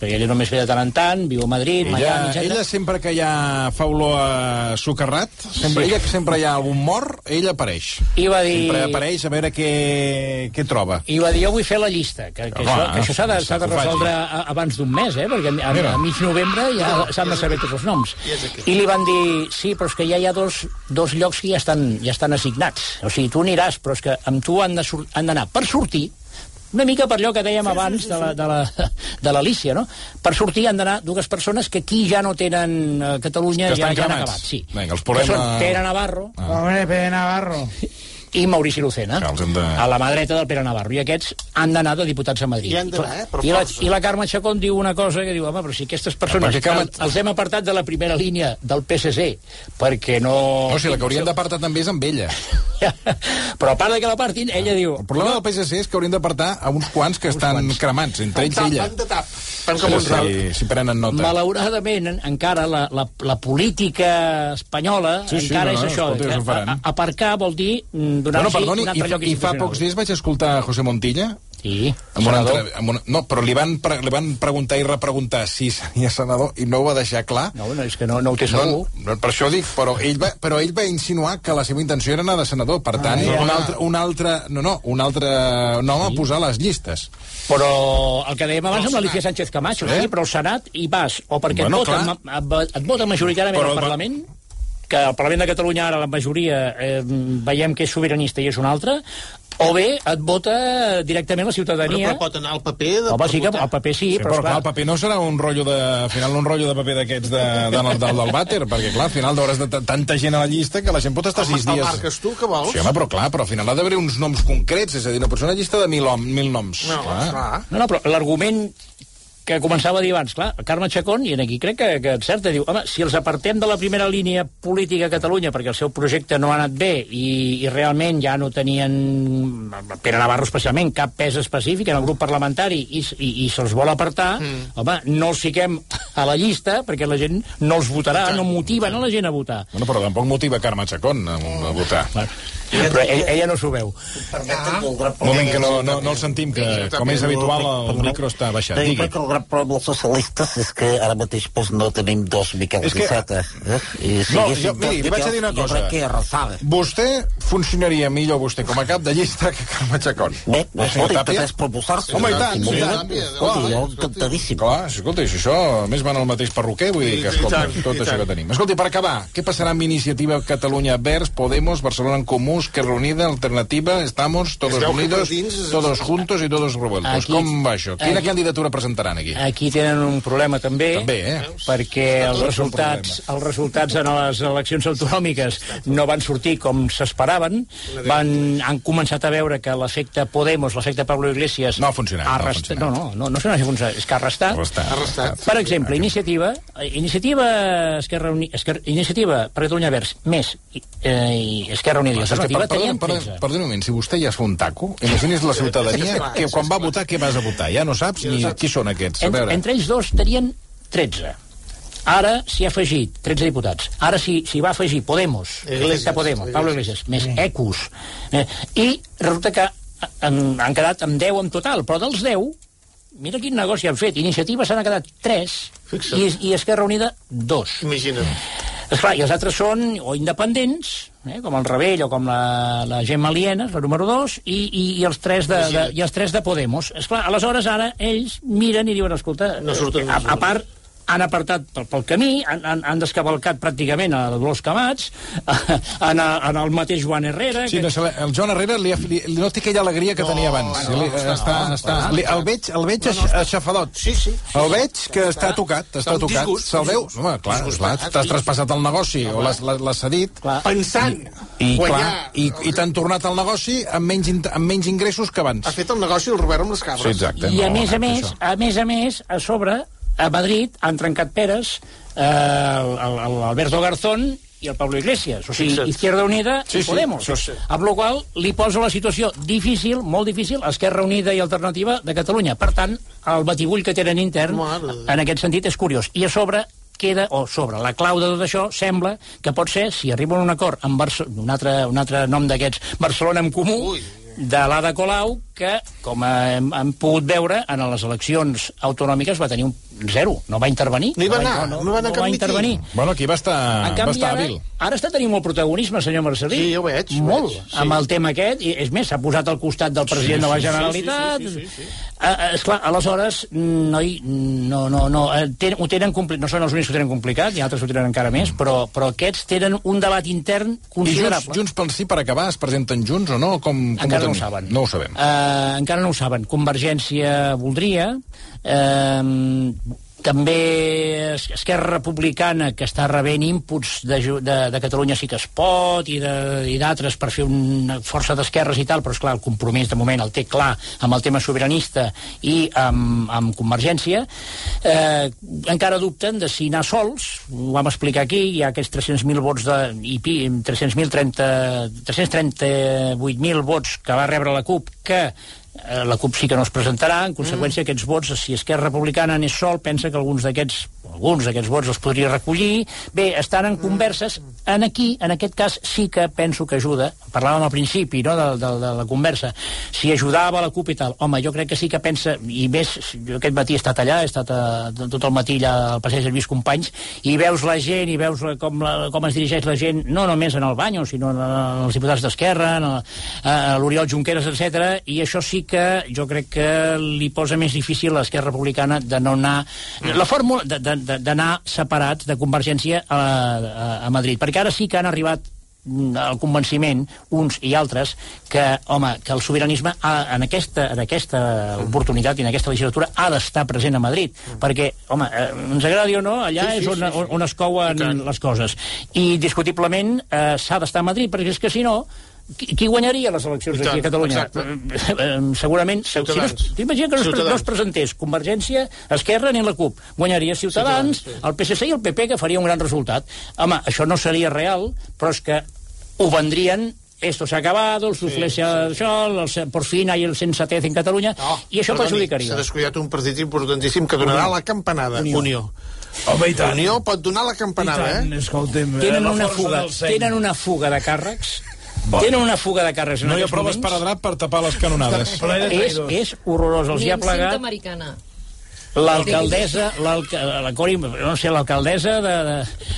perquè ella només ve de tant en tant, viu a Madrid, ella, Miami, etcètera. Ella sempre que hi ha fa olor a socarrat, sempre, sí. ella que sempre hi ha algun mort, ella apareix. I va dir... Sempre apareix a veure què, què troba. I va dir, jo vull fer la llista, que, que, Home, això, que això s'ha de, s'ha de resoldre a, abans d'un mes, eh? Perquè a, a, a mig novembre ja s'han de saber tots els noms. I li van dir, sí, però és que ja hi ha dos, dos llocs que ja estan, ja estan assignats. O sigui, tu aniràs, però és que amb tu han d'anar per sortir, una mica per allò que dèiem abans de la, de la, de l'Alícia, no? Per sortir han d'anar dues persones que aquí ja no tenen a Catalunya, ja, ja han acabat. Sí. Vinga, els podem... Que són Pere Navarro. Ah. Hombre, Pere Navarro. I Maurici Lucena, de... a la mà dreta del Pere Navarro. I aquests han d'anar de diputats a Madrid. I han d'anar, eh? I la, I la Carme Chacón diu una cosa que diu, home, però si aquestes persones ja, Carme... els hem apartat de la primera línia del P S C, perquè no... No, si la que haurien d'apartar també és amb ella. Però a part de que l'apartin, ella diu... El problema del P S C és que haurien d'apartar a uns quants que estan quants. cremats, entre ells ella. Fan de tap, fan com un ral. Si, si prenen nota. Malauradament, encara la, la, la política espanyola sí, sí, encara no, no, és això. Que, a, aparcar vol dir donar-hi bueno, perdoni, un altre lloc i, i fa pocs dies vaig escoltar a José Montilla. Sí, amb una altra, amb una, no, però li van, pre, li van preguntar i repreguntar si seria senador i no ho va deixar clar. No, no és que no, no ho té segur. No, no, per això dic, però ell, va, però ell va insinuar que la seva intenció era anar de senador. Per tant, ah, ja. un altre, un altre, no, no, un altre nom sí. a posar a les llistes. Però el que dèiem abans amb l'Alicia Sánchez Camacho, sí, però al Senat hi vas, o perquè bueno, et, voten, et voten majoritàriament però al Parlament, que el Parlament de Catalunya ara la majoria eh, veiem que és sobiranista i és un altre, o bé et vota directament la ciutadania. Però, però pot anar al paper de... Home, sí que el paper sí, sí però, però clar, el paper no serà un rotllo de... Al final un rotllo de paper d'aquests de, de, de, del, del vàter, perquè clar, al final hauràs de tanta gent a la llista que la gent pot estar sis dies... El marques tu, que vols? Sí, home, però clar, però al final ha d'haver uns noms concrets, és a dir, no pot ser una llista de mil, hom, mil noms. No, clar. clar. No, no, però l'argument que començava a dir abans, clar, Carme Chacón, i aquí crec que, que encerta, diu, home, si els apartem de la primera línia política a Catalunya perquè el seu projecte no ha anat bé i, i realment ja no tenien, Pere Navarro especialment, cap pes específic en el grup parlamentari i, i, i se'ls vol apartar, mm. home, no els fiquem a la llista perquè la gent no els votarà, no motiven a la gent a votar. Bueno, però tampoc motiva Carme Chacón a, a votar. Bueno. Però ella, ella no s'ho veu. Ah. Un moment que no, no, no el sentim, que com és habitual el micro està baixat. Digui. Crec que el gran problema dels socialistes és que ara mateix pues, no tenim dos Miquel que... Iceta. Eh? I si no, jo, miri, li vaig a dir una cosa. Vostè funcionaria millor, vostè, com a cap de llista que Carme Chacón. Bé, no escolti, tot és proposar-se. Home, i tant, i tant. Escolti, jo encantadíssim. Clar, escolta, això, a més van al mateix perruquer, vull dir que, escolta, tot això que tenim. Escolti, per acabar, què passarà amb Iniciativa Catalunya Verds, Podemos, Barcelona en Comú, Esquerra Unida, Alternativa, Estamos, todos unidos, todos juntos y todos revueltos. Aquí, com va això? Quina aquí, candidatura presentaran aquí? Aquí tenen un problema també, també eh? perquè els resultats, els resultats en les eleccions autonòmiques no van sortir com s'esperaven, van, han començat a veure que l'efecte Podemos, l'efecte Pablo Iglesias... No ha funcionat. Ha arrestat, no, no, no, no, no, no, és que ha arrestat. Arrestat. arrestat. Per exemple, Iniciativa, Iniciativa, Esquerra Unida, Esquerra, Iniciativa per Catalunya Verds, més eh, Esquerra Unida i Alternativa tenien tretze. Perdoni un moment, si vostè ja es fa un taco, imagini's la ciutadania que quan va votar què vas a votar, ja no saps ni qui són aquests. Entre, entre ells dos tenien tretze. Ara s'hi ha afegit tretze diputats. Ara s'hi si va afegir Podemos, Iglesias, Podemos, Pablo Iglesias, més Ecus. Eh, I resulta que han, han quedat amb deu en total, però dels deu, mira quin negoci han fet. Iniciativa s'han quedat tres i, i Esquerra Unida dos. Imagina't. Esclar, i els altres són o independents, eh, com el Rebell o com la, la Gemma Lienas, la número dos, i, i, i, els tres de, de, i els tres de Podemos. Esclar, aleshores ara ells miren i diuen, escolta, no surten, a, a part han apartat pel, pel camí, han, han, han descavalcat pràcticament a Dolors Camats, en, en el mateix Joan Herrera... Sí, que... no, el Joan Herrera li, li, no té aquella alegria que no, tenia abans. No, li, està, està, no, està, no, li, el veig, el veig no, no, aixafadot. Sí, sí. El veig que està, està tocat, està tocat. Se'l veu? Home, clar, clar t'has traspassat el negoci o l'has cedit. Clar. Pensant I, clar, i, i t'han tornat al negoci amb menys, amb menys ingressos que abans. Ha fet el negoci el Robert amb les cabres. Sí, exacte. I a més a més, a més a més, a sobre... A Madrid han trencat peres eh, l'Alberto Garzón i el Pablo Iglesias, o sigui, Izquierda Unida sí, i Podemos, sí, sí. Amb la qual li posa la situació difícil, molt difícil, a Esquerra Unida i Alternativa de Catalunya. Per tant, el batibull que tenen intern, Mare. en aquest sentit, és curiós. I a sobre queda, o sobre la clau de tot això, sembla que pot ser, si arriben a un acord amb Barce- un, altre, un altre nom d'aquests, Barcelona en Comú, Ui. de l'Ada Colau, que, com hem, hem pogut veure, en les eleccions autonòmiques va tenir un, zero, no va intervenir. No hi va anar, no, no va anar no cap va intervenir. Bueno, aquí va estar, en canvi, va estar ara, hàbil. Ara està tenint molt protagonisme, senyor Marcelí. Sí, ho veig. Ho molt, veig, sí. amb el tema aquest. I, és més, s'ha posat al costat del president sí, de la Generalitat. Sí, sí, sí, sí, sí. Uh, esclar, aleshores, no, no, no, no, ten, ho tenen complicat. No són els únics que ho tenen complicat, i altres ho tenen encara més, però, però aquests tenen un debat intern considerable. I Junts, Junts pel Sí, per acabar, es presenten junts o no? Com, com encara ho no ho saben. No ho sabem. Uh, encara no ho saben. Convergència voldria... Uh, també Esquerra Republicana, que està rebent inputs de, de, de Catalunya Sí que es pot i d'altres per fer una força d'esquerres i tal, però esclar, el compromís de moment el té clar amb el tema sobiranista i amb, amb Convergència. Eh, encara dubten de si anar sols, ho vam explicar aquí, hi ha aquests tres-cents mil vots de, i tres-cents mil tres-cents trenta-vuit mil vots que va rebre la CUP, que la CUP sí que no es presentarà. En conseqüència, mm. aquests vots, si Esquerra Republicana anés sol, pensa que alguns d'aquests alguns d'aquests vots els podria recollir. Bé, estan en converses. En aquí, en aquest cas, sí que penso que ajuda. Parlàvem al principi, no?, de, de, de la conversa. Si ajudava la CUP i tal. Home, jo crec que sí que pensa, i més, jo aquest matí he estat allà, he estat a, tot el matí allà al passeig dels Lluís Companys, i veus la gent, i veus la, com, la, com es dirigeix la gent, no només en el Banyo, sinó en, en els diputats d'Esquerra, en el, a l'Oriol Junqueras, etcètera, i això sí que jo crec que li posa més difícil a l'Esquerra Republicana de no anar... La fórmula de, de, d'anar separats de Convergència a, a, a Madrid, perquè ara sí que han arribat al convenciment, uns i altres, que, home, que el sobiranisme ha, en, aquesta, en aquesta oportunitat i en aquesta legislatura ha d'estar present a Madrid, perquè, home, eh, ens agradi o no, allà sí, sí, és on, sí, sí. on, on es couen les coses. I, discutiblement, eh, s'ha d'estar a Madrid, perquè és que, si no, Qui, qui guanyaria les eleccions tant, aquí a Catalunya? Segurament, si no, t'imagina que no es, no es presentés Convergència, Esquerra ni la CUP. Guanyaria Ciutadans, Ciutadans sí. el P S C i el P P, que faria un gran resultat. Home, això no seria real, però és que ho vendrien. Esto se ha acabado, el suflé sí, sí. Això, el, por fin hay el sensatez en Catalunya, no, i això perjudicaria. S'ha descuidat un partit importantíssim que donarà Unió. la campanada. Unió. Unió. Home, i tant. Unió pot donar la campanada, tant, eh? Escolta'm, tenen, una fuga, tenen una fuga de càrrecs. Bon. Tenen una fuga de càrrecs. No hi ha proves per a drap per tapar les canonades. és, és horrorós. Els hi ha plegat l'alcaldessa, la Cori, no sé, l'alcaldessa de de,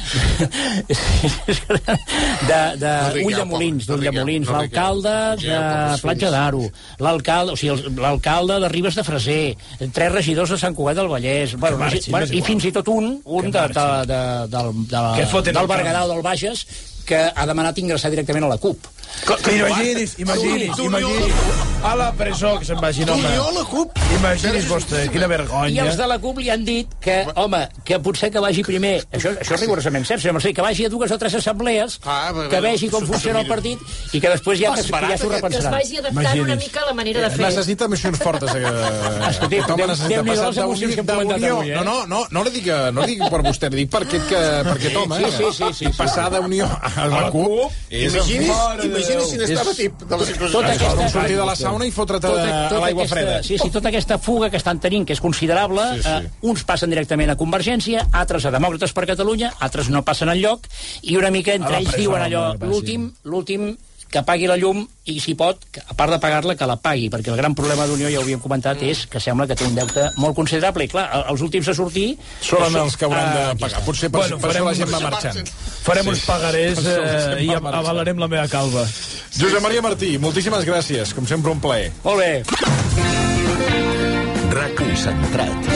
de, de Ulldemolins, d'Ulldemolins, l'alcalde de Platja d'Aro, l'alcalde, o sigui, l'alcalde de Ribes de Freser, tres regidors de Sant Cugat del Vallès, bueno, marxi, bueno, i fins i tot un, un de, de, de, de, de, de, del Berguedà o del Bages, que ha demanat ingressar directament a la CUP. Que, que imaginis, imaginis, imaginis a la presó que se'n vagin, home. Unió a la CUP. Imaginis vostè, quina vergonya. I els de la CUP li han dit que, home, que potser que vagi primer, això, això és rigorosament cert, senyor Marcelí, que vagi a dues o tres assemblees, ah, que vegi com funciona el partit i que després ja, que, que ja s'ho repensarà. Que es vagi adaptant una mica a la manera de fer. Necessita missions fortes. Escolti, necessita passar d'Unió. No, no, no, no li dic, no li dic per vostè, li dic per aquest home. Sí, sí, sí. Passar d'Unió a la CUP. Imagini's si n'estava tip de la situació. Tota aquesta... sortir de la sauna i fotre't a l'aigua freda. Sí, sí, tota aquesta fuga que estan tenint, que és considerable, sí, sí. Eh, uns passen directament a Convergència, altres a Demòcrates per Catalunya, altres no passen enlloc, i una mica entre ells diuen allò, l'últim, l'últim que pagui la llum i, si pot, a part de pagar-la, que la pagui, perquè el gran problema d'Unió, ja ho havíem comentat, mm. és que sembla que té un deute molt considerable, i clar, els últims a sortir... Són els que hauran de pagar, potser per, bueno, per això la gent va marxant. Farem sí. uns pagarés eh, i avalarem la meva calva. Josep Maria Martí, moltíssimes gràcies, com sempre un plaer. Molt bé. Reconcentrat.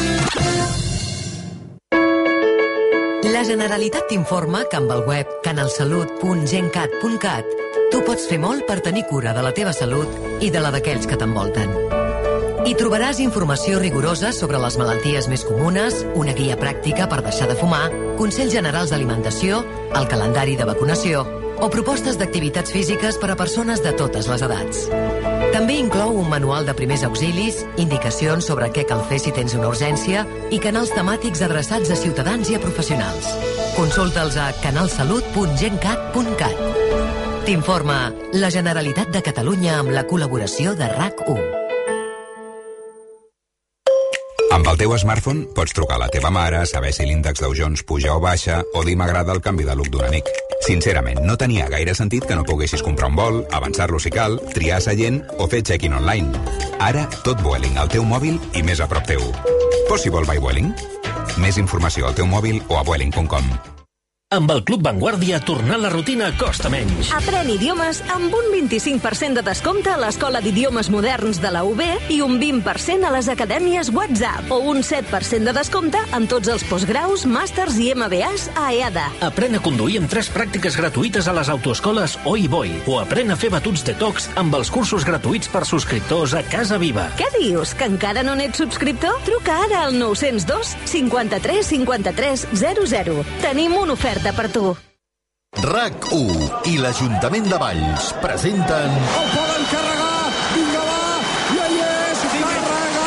La Generalitat t'informa que amb el web canalsalut punt gencat punt cat tu pots fer molt per tenir cura de la teva salut i de la d'aquells que t'envolten. Hi trobaràs informació rigorosa sobre les malalties més comunes, una guia pràctica per deixar de fumar, consells generals d'alimentació, el calendari de vacunació o propostes d'activitats físiques per a persones de totes les edats. També inclou un manual de primers auxilis, indicacions sobre què cal fer si tens una urgència i canals temàtics adreçats a ciutadans i a professionals. Consulta'ls a canalsalut punt gencat punt cat. T'informa la Generalitat de Catalunya amb la col·laboració de RAC u. Amb el teu smartphone pots trucar a la teva mare, saber si l'índex Dow Jones puja o baixa o dir m'agrada el canvi de look d'un amic. Sincerament, no tenia gaire sentit que no poguessis comprar un vol, avançar-lo si cal, triar seient o fer check-in online. Ara, tot Vueling al teu mòbil i més a prop teu. Possible by Vueling? Més informació al teu mòbil o a vueling punt com. Amb el Club Vanguardia, tornar la rutina costa menys. Aprèn idiomes amb un vint-i-cinc per cent de descompte a l'Escola d'Idiomes Moderns de la U B i un vint per cent a les acadèmies WhatsApp o un set per cent de descompte amb tots els postgraus, màsters i M B As a EADA. Aprèn a conduir amb tres pràctiques gratuïtes a les autoescoles Oi Boi o aprèn a fer batuts detox amb els cursos gratuïts per subscriptors a Casa Viva. Què dius, que encara no n'ets subscriptor? Truca ara al nou zero dos cinquanta-tres cinquanta-tres zero zero. Tenim una oferta per tu. RAC u i l'Ajuntament de Valls presenten... El poden carregar! Vinga, va! Ja hi és! Carrega!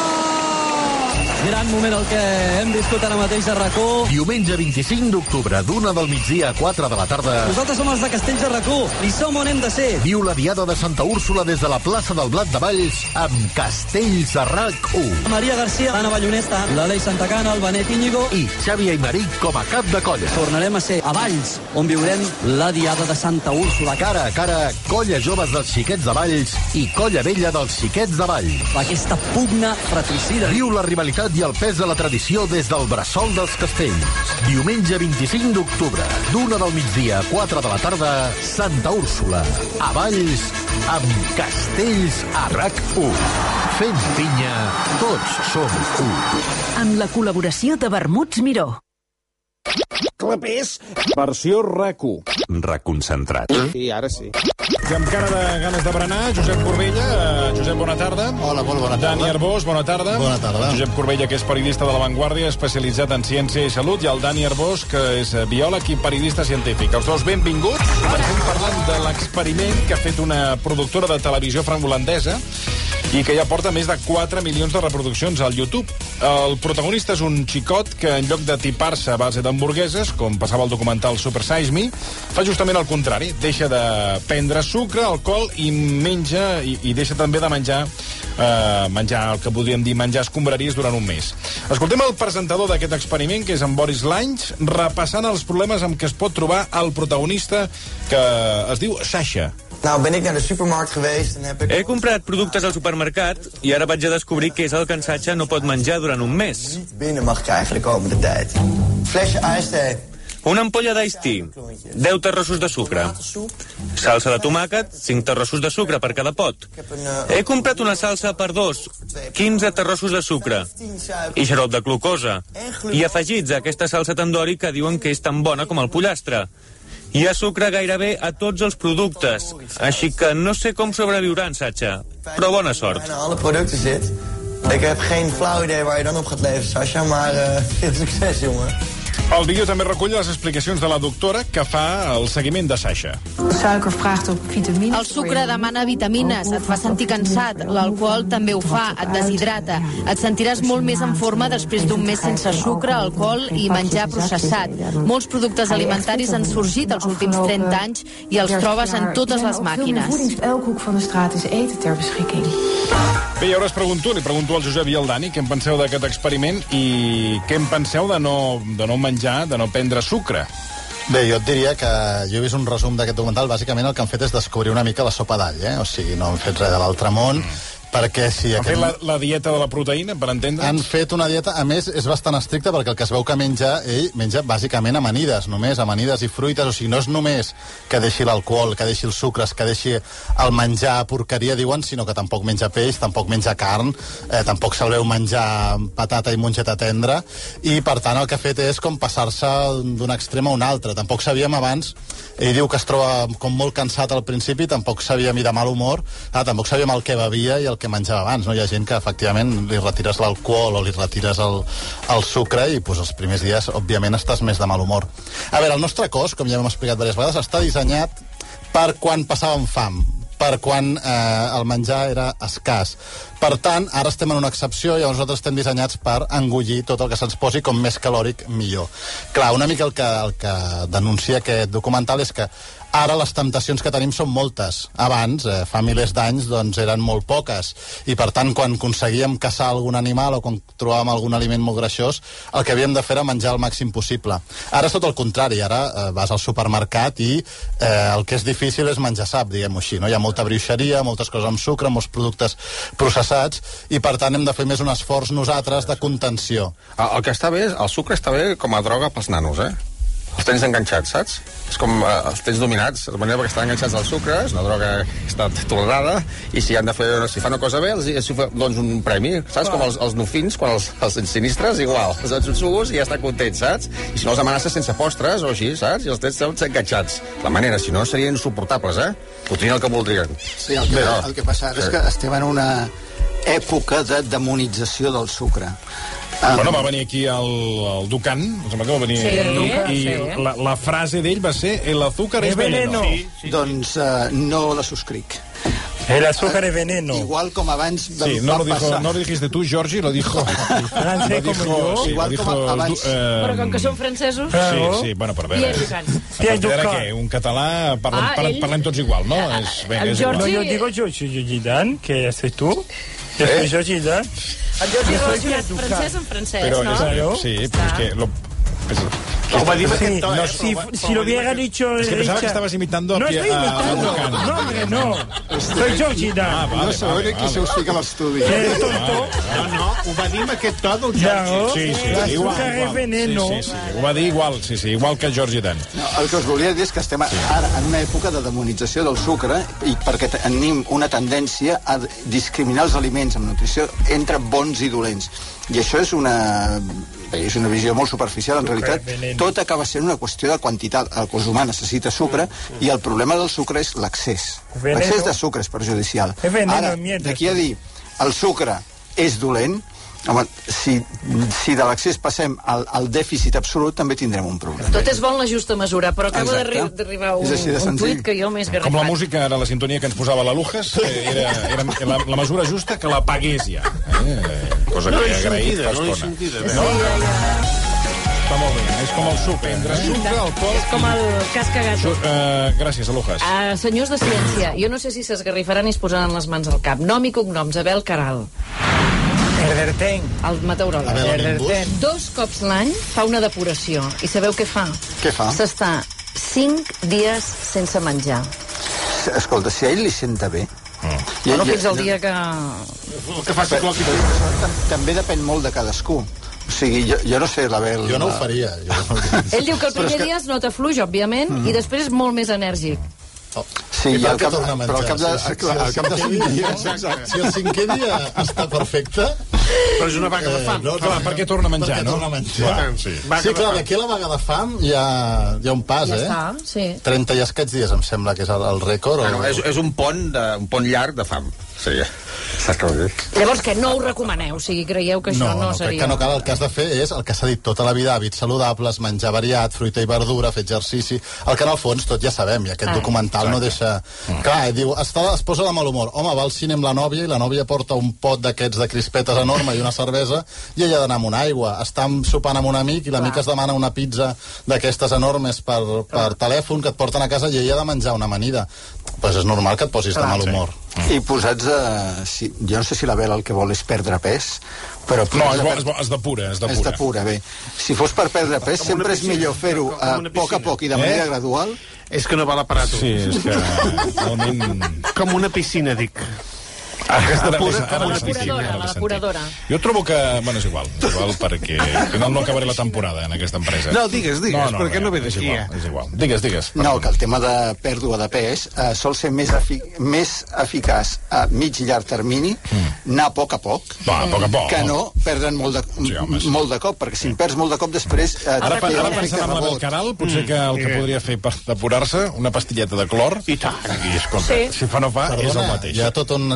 Gran moment el que hem viscut ara mateix a RAC u. Diumenge vint-i-cinc d'octubre, d'una del migdia a quatre de la tarda. Nosaltres som els de Castells de RAC u i som on hem de ser. Viu la Diada de Santa Úrsula des de la plaça del Blat de Valls amb Castells a RAC u. Maria Garcia, Anna Ballonesta, l'Aleix Santacana, el Benet Íñigo i Xavi Aymeric com a cap de colla. Tornarem a ser a Valls, on viurem la Diada de Santa Úrsula. Cara a cara, colla joves dels xiquets de Valls i colla vella dels xiquets de Valls. Aquesta pugna fratricida. Viu la rivalitat i el pes de la tradició des del Bressol dels Castells. Diumenge vint-i-cinc d'octubre, d'una del migdia a quatre de la tarda, Santa Úrsula, a Valls, amb Castells a RAC u. Fent pinya, tots som u. Amb la col·laboració de Vermuts Miró. Clapés, versió RAC u. Reconcentrat. I ara sí. Que amb cara de ganes de berenar, Josep Corbella. Uh, Josep, bona tarda. Hola, molt bona tarda. Dani Arbós, bona tarda. Bona tarda. Josep Corbella, que és periodista de La Vanguardia, especialitzat en ciència i salut, i el Dani Arbós, que és biòleg i periodista científic. Els dos benvinguts. Estem parlant de l'experiment que ha fet una productora de televisió franco-holandesa i que ja porta més de quatre milions de reproduccions al YouTube. El protagonista és un xicot que, en lloc de tipar-se a base d'hamburgueses, com passava al documental Super Size Me, fa justament el contrari. Deixa de prendre sucre, alcohol i menja, i, i deixa també de menjar, eh, menjar el que podríem dir menjar escombraries durant un mes. Escoltem el presentador d'aquest experiment, que és en Boris Lange, repassant els problemes amb què es pot trobar el protagonista, que es diu Sasha. Nou, ben ik naar de supermarkt geweest en heb ik... He comprat productes al supermercat i ara vaig a descobrir què és el que en Sacha no pot menjar durant un mes. Binnen mag krijgen de komende tijd. Flesje iced tea. Una ampolla d'Ice Tea, deu terrossos de sucre. Salsa de tomàquet, cinc terrossos de sucre per cada pot. He comprat una salsa per dos, quinze terrossos de sucre. I xarop de glucosa. I afegits a aquesta salsa tandoori que diuen que és tan bona com el pollastre. Hi ha sucre gairebé a tots els productes, així que no sé com sobreviuran, Sacha, però bona sort. Alle producten zit. Ik heb geen flauw idee waar je dan op gaat leven, Sasha, maar uh, veel succes, jongen. El vídeo també recull les explicacions de la doctora que fa el seguiment de Sasha. El sucre demana vitamines, et fa sentir cansat, l'alcohol també ho fa, et deshidrata. Et sentiràs molt més en forma després d'un mes sense sucre, alcohol i menjar processat. Molts productes alimentaris han sorgit els últims trenta anys i els trobes en totes les màquines. Bé, i ara us pregunto, li pregunto al Josep i al Dani, què en penseu d'aquest experiment i què en penseu de no, de no menjar, de no prendre sucre? Bé, jo et diria que jo he vist un resum d'aquest documental. Bàsicament el que han fet és descobrir una mica la sopa d'all, eh? O sigui, no han fet res de l'altre món, perquè si... Han aquest... fet la, la dieta de la proteïna, per entendre? Han fet una dieta, a més, és bastant estricta, perquè el que es veu que menja, ell menja bàsicament amanides, només amanides i fruites, o sigui, no és només que deixi l'alcohol, que deixi els sucres, que deixi el menjar porqueria, diuen, sinó que tampoc menja peix, tampoc menja carn, eh, tampoc se'l veu menjar patata i mongeta tendra, i per tant el que ha fet és com passar-se d'un extrem a un altre. Tampoc sabíem abans, ell diu que es troba com molt cansat al principi, tampoc sabíem i de mal humor, ah, tampoc sabíem el que bevia i el que menjava abans, no? Hi ha gent que efectivament li retires l'alcohol o li retires el, el sucre i pues, els primers dies, òbviament, estàs més de mal humor. A veure, el nostre cos, com ja hem explicat diverses vegades, està dissenyat per quan passàvem fam, per quan eh, el menjar era escàs, Per tant, ara estem en una excepció i nosaltres estem dissenyats per engullir tot el que se'ns posi com més calòric millor. Clar, una mica el que, el que denuncia aquest documental és que ara les temptacions que tenim són moltes. Abans, eh, fa milers d'anys, doncs eren molt poques. I per tant, quan aconseguíem caçar algun animal o quan trobàvem algun aliment molt greixós, el que havíem de fer era menjar el màxim possible. Ara és tot el contrari. Ara eh, vas al supermercat i eh, el que és difícil és menjar sap, diguem-ho així. No? Hi ha molta brioixeria, moltes coses amb sucre, molts productes processats, i per tant hem de fer més un esforç nosaltres de contenció. El, el que està bé, el sucre està bé com a droga pels nanos, eh? Els tens enganxats, saps? És com eh, els tens dominats, de manera perquè estan enganxats al sucre, és una droga que està tolerada, i si han de fer, si fan una cosa bé, els, els doncs un premi, saps? Com els, els nufins, quan els, els sinistres, igual. Els dones uns sucos i ja estan contents, saps? I si no els amenaces sense postres o així, saps? I els tens tots enganxats. La manera, si no, serien insuportables, eh? Fotrien el que voldrien. Sí, el que, bé, no? el que passa ara sí. és que estem en una època de demonització del sucre. Um, bueno, va venir aquí el, el Ducan, em sembla que va venir, sí, i sí. la, la frase d'ell va ser el azúcar es veneno. Sí, sí, sí. Doncs uh, no la subscric. El azúcar es veneno. Igual com abans de, sí, no va lo dijo, passar. no lo dijiste tú, Georgie, lo dijo... Francés como yo. Sí, Igual dijo, com abans. Eh, Però com que són francesos... Sí, sí, bueno, per veure... Pierre Ducan. Què? Un català, parlem, ah, parlem, ell... parlem tots igual, no? Ah, és, ben, el és Georgie... igual. No, yo digo Georgie Dan, que haces tú. Yo soy Georgie Dan. El Georgie és relacionat francès en francès, Pero no? Es, sí, pero es que... Lo, pues, Lo va a decir sí, no, si, si lo hubiera dicho... Es que pensaba Richard... que estabas imitando no a, estoy imitando. a, a No, hombre, no. Soy Georgie Dan. Ah, vale, no sabré qui se us fica a l'estudi. Que tonto. No, no, ho va dir amb aquest to del Georgie. Sí, sí, sí, igual, igual. Veneno. Sí, sí, sí, ho va dir igual, sí, sí, igual que Georgie Dan. No, el que us volia dir és que estem ara en una època de demonització del sucre i perquè tenim una tendència a discriminar els aliments amb nutrició entre bons i dolents. I això és una, és una visió molt superficial. En realitat, tot acaba sent una qüestió de quantitat. El cos humà necessita sucre i el problema del sucre és l'accés. L'accés de sucre és perjudicial. Ara, d'aquí a dir el sucre és dolent, home, si, si de l'accés passem al, al dèficit absolut, també tindrem un problema. Tot és bon la justa mesura, però acaba d'arribar un, un tuit que jo m'he esgarrifat. Com la música, ara la sintonia que ens posava la Lujas, era, era la, la mesura justa que la pagués ja. Eh? Cosa no que he agraït sentida, fa no estona. Sentida, no, ja, ja. Està molt bé, és com el sucre, entre sucre, alcohol... És com el casca gato. Uh, gràcies, Alujas. Uh, senyors de ciència, jo no sé si s'esgarrifaran i es posaran les mans al cap. Nom i cognoms, Abel Caral. Herderten. El meteoròleg. Herderten. Dos cops l'any fa una depuració. I sabeu què fa? Què fa? S'està cinc dies sense menjar. Escolta, si a ell li senta bé... Mm. I no fins al dia que... que faci cloc i també depèn molt de cadascú. O sigui, jo, jo no sé, l'Abel... Jo no ho faria. Jo no ho faria. Ell diu que el primer que... dia es nota fluix, òbviament, mm. i després és molt més enèrgic. Oh. Sí, i al cap, però al cap de, si, clar, al cap de cinc dies... Si el cinquè dia està perfecte... Però és una vaga de fam. Eh, no, clar, no, perquè torna a menjar, perquè no? Torna a menjar. Clar, sí, sí clar, d'aquí a la vaga de fam hi ha, hi ha un pas, ja eh? Ja està, sí. trenta i escaig dies, em sembla que és el, el rècord. Bueno, o... és, és un pont, de, un pont llarg de fam. Sí, saps què vol dir? Llavors, que no ho recomaneu? O sigui, creieu que això no, no, no seria... No, crec que no cal. El que has de fer és el que s'ha dit tota la vida, hàbits saludables, menjar variat, fruita i verdura, fer exercici... El que en el fons tot ja sabem, i aquest ah, documental exacte. No deixa... Mm. Clar, diu, està, es posa de mal humor. Home, va al cine amb la nòvia i la nòvia porta un pot d'aquests de crispetes enorme i una cervesa i ella ha d'anar amb una aigua. Està sopant amb un amic i l'amic es demana una pizza d'aquestes enormes per, per telèfon que et porten a casa i ella ha de menjar una amanida. Pues és normal que et posis clar, de mal humor. Sí. I posats a... Si, jo no sé si l'Abel el que vol és perdre pes, però... No, es, per... es, es depura, es depura. Es depura, bé. Si fos per perdre pes, com sempre és millor fer-ho a poc a poc i de manera eh? gradual. És que no val aparato. Sí, és que... Realment... Com una piscina, dic. Aquesta a l'apuradora, a l'apuradora. Jo trobo que... Bueno, és igual. És igual perquè al final no acabaré la temporada en aquesta empresa. No, digues, digues, no, no, perquè no, no ve d'aquí. És, és igual. Digues, digues. No, que el tema de pèrdua de pes eh, sol ser més, efi més eficaç a mig i llarg termini mm. anar a poc a poc, Va, a poc, a poc. que no perdre'n molt, de, sí, molt de cop, perquè si en perds molt de cop després... Eh, ara ara pensant en l'Abel Caral, potser que el que podria fer per depurar-se una pastilleta de clor i tant. I escolta, sí. si fa no fa, Perdona, és el mateix. Hi ha tot un, un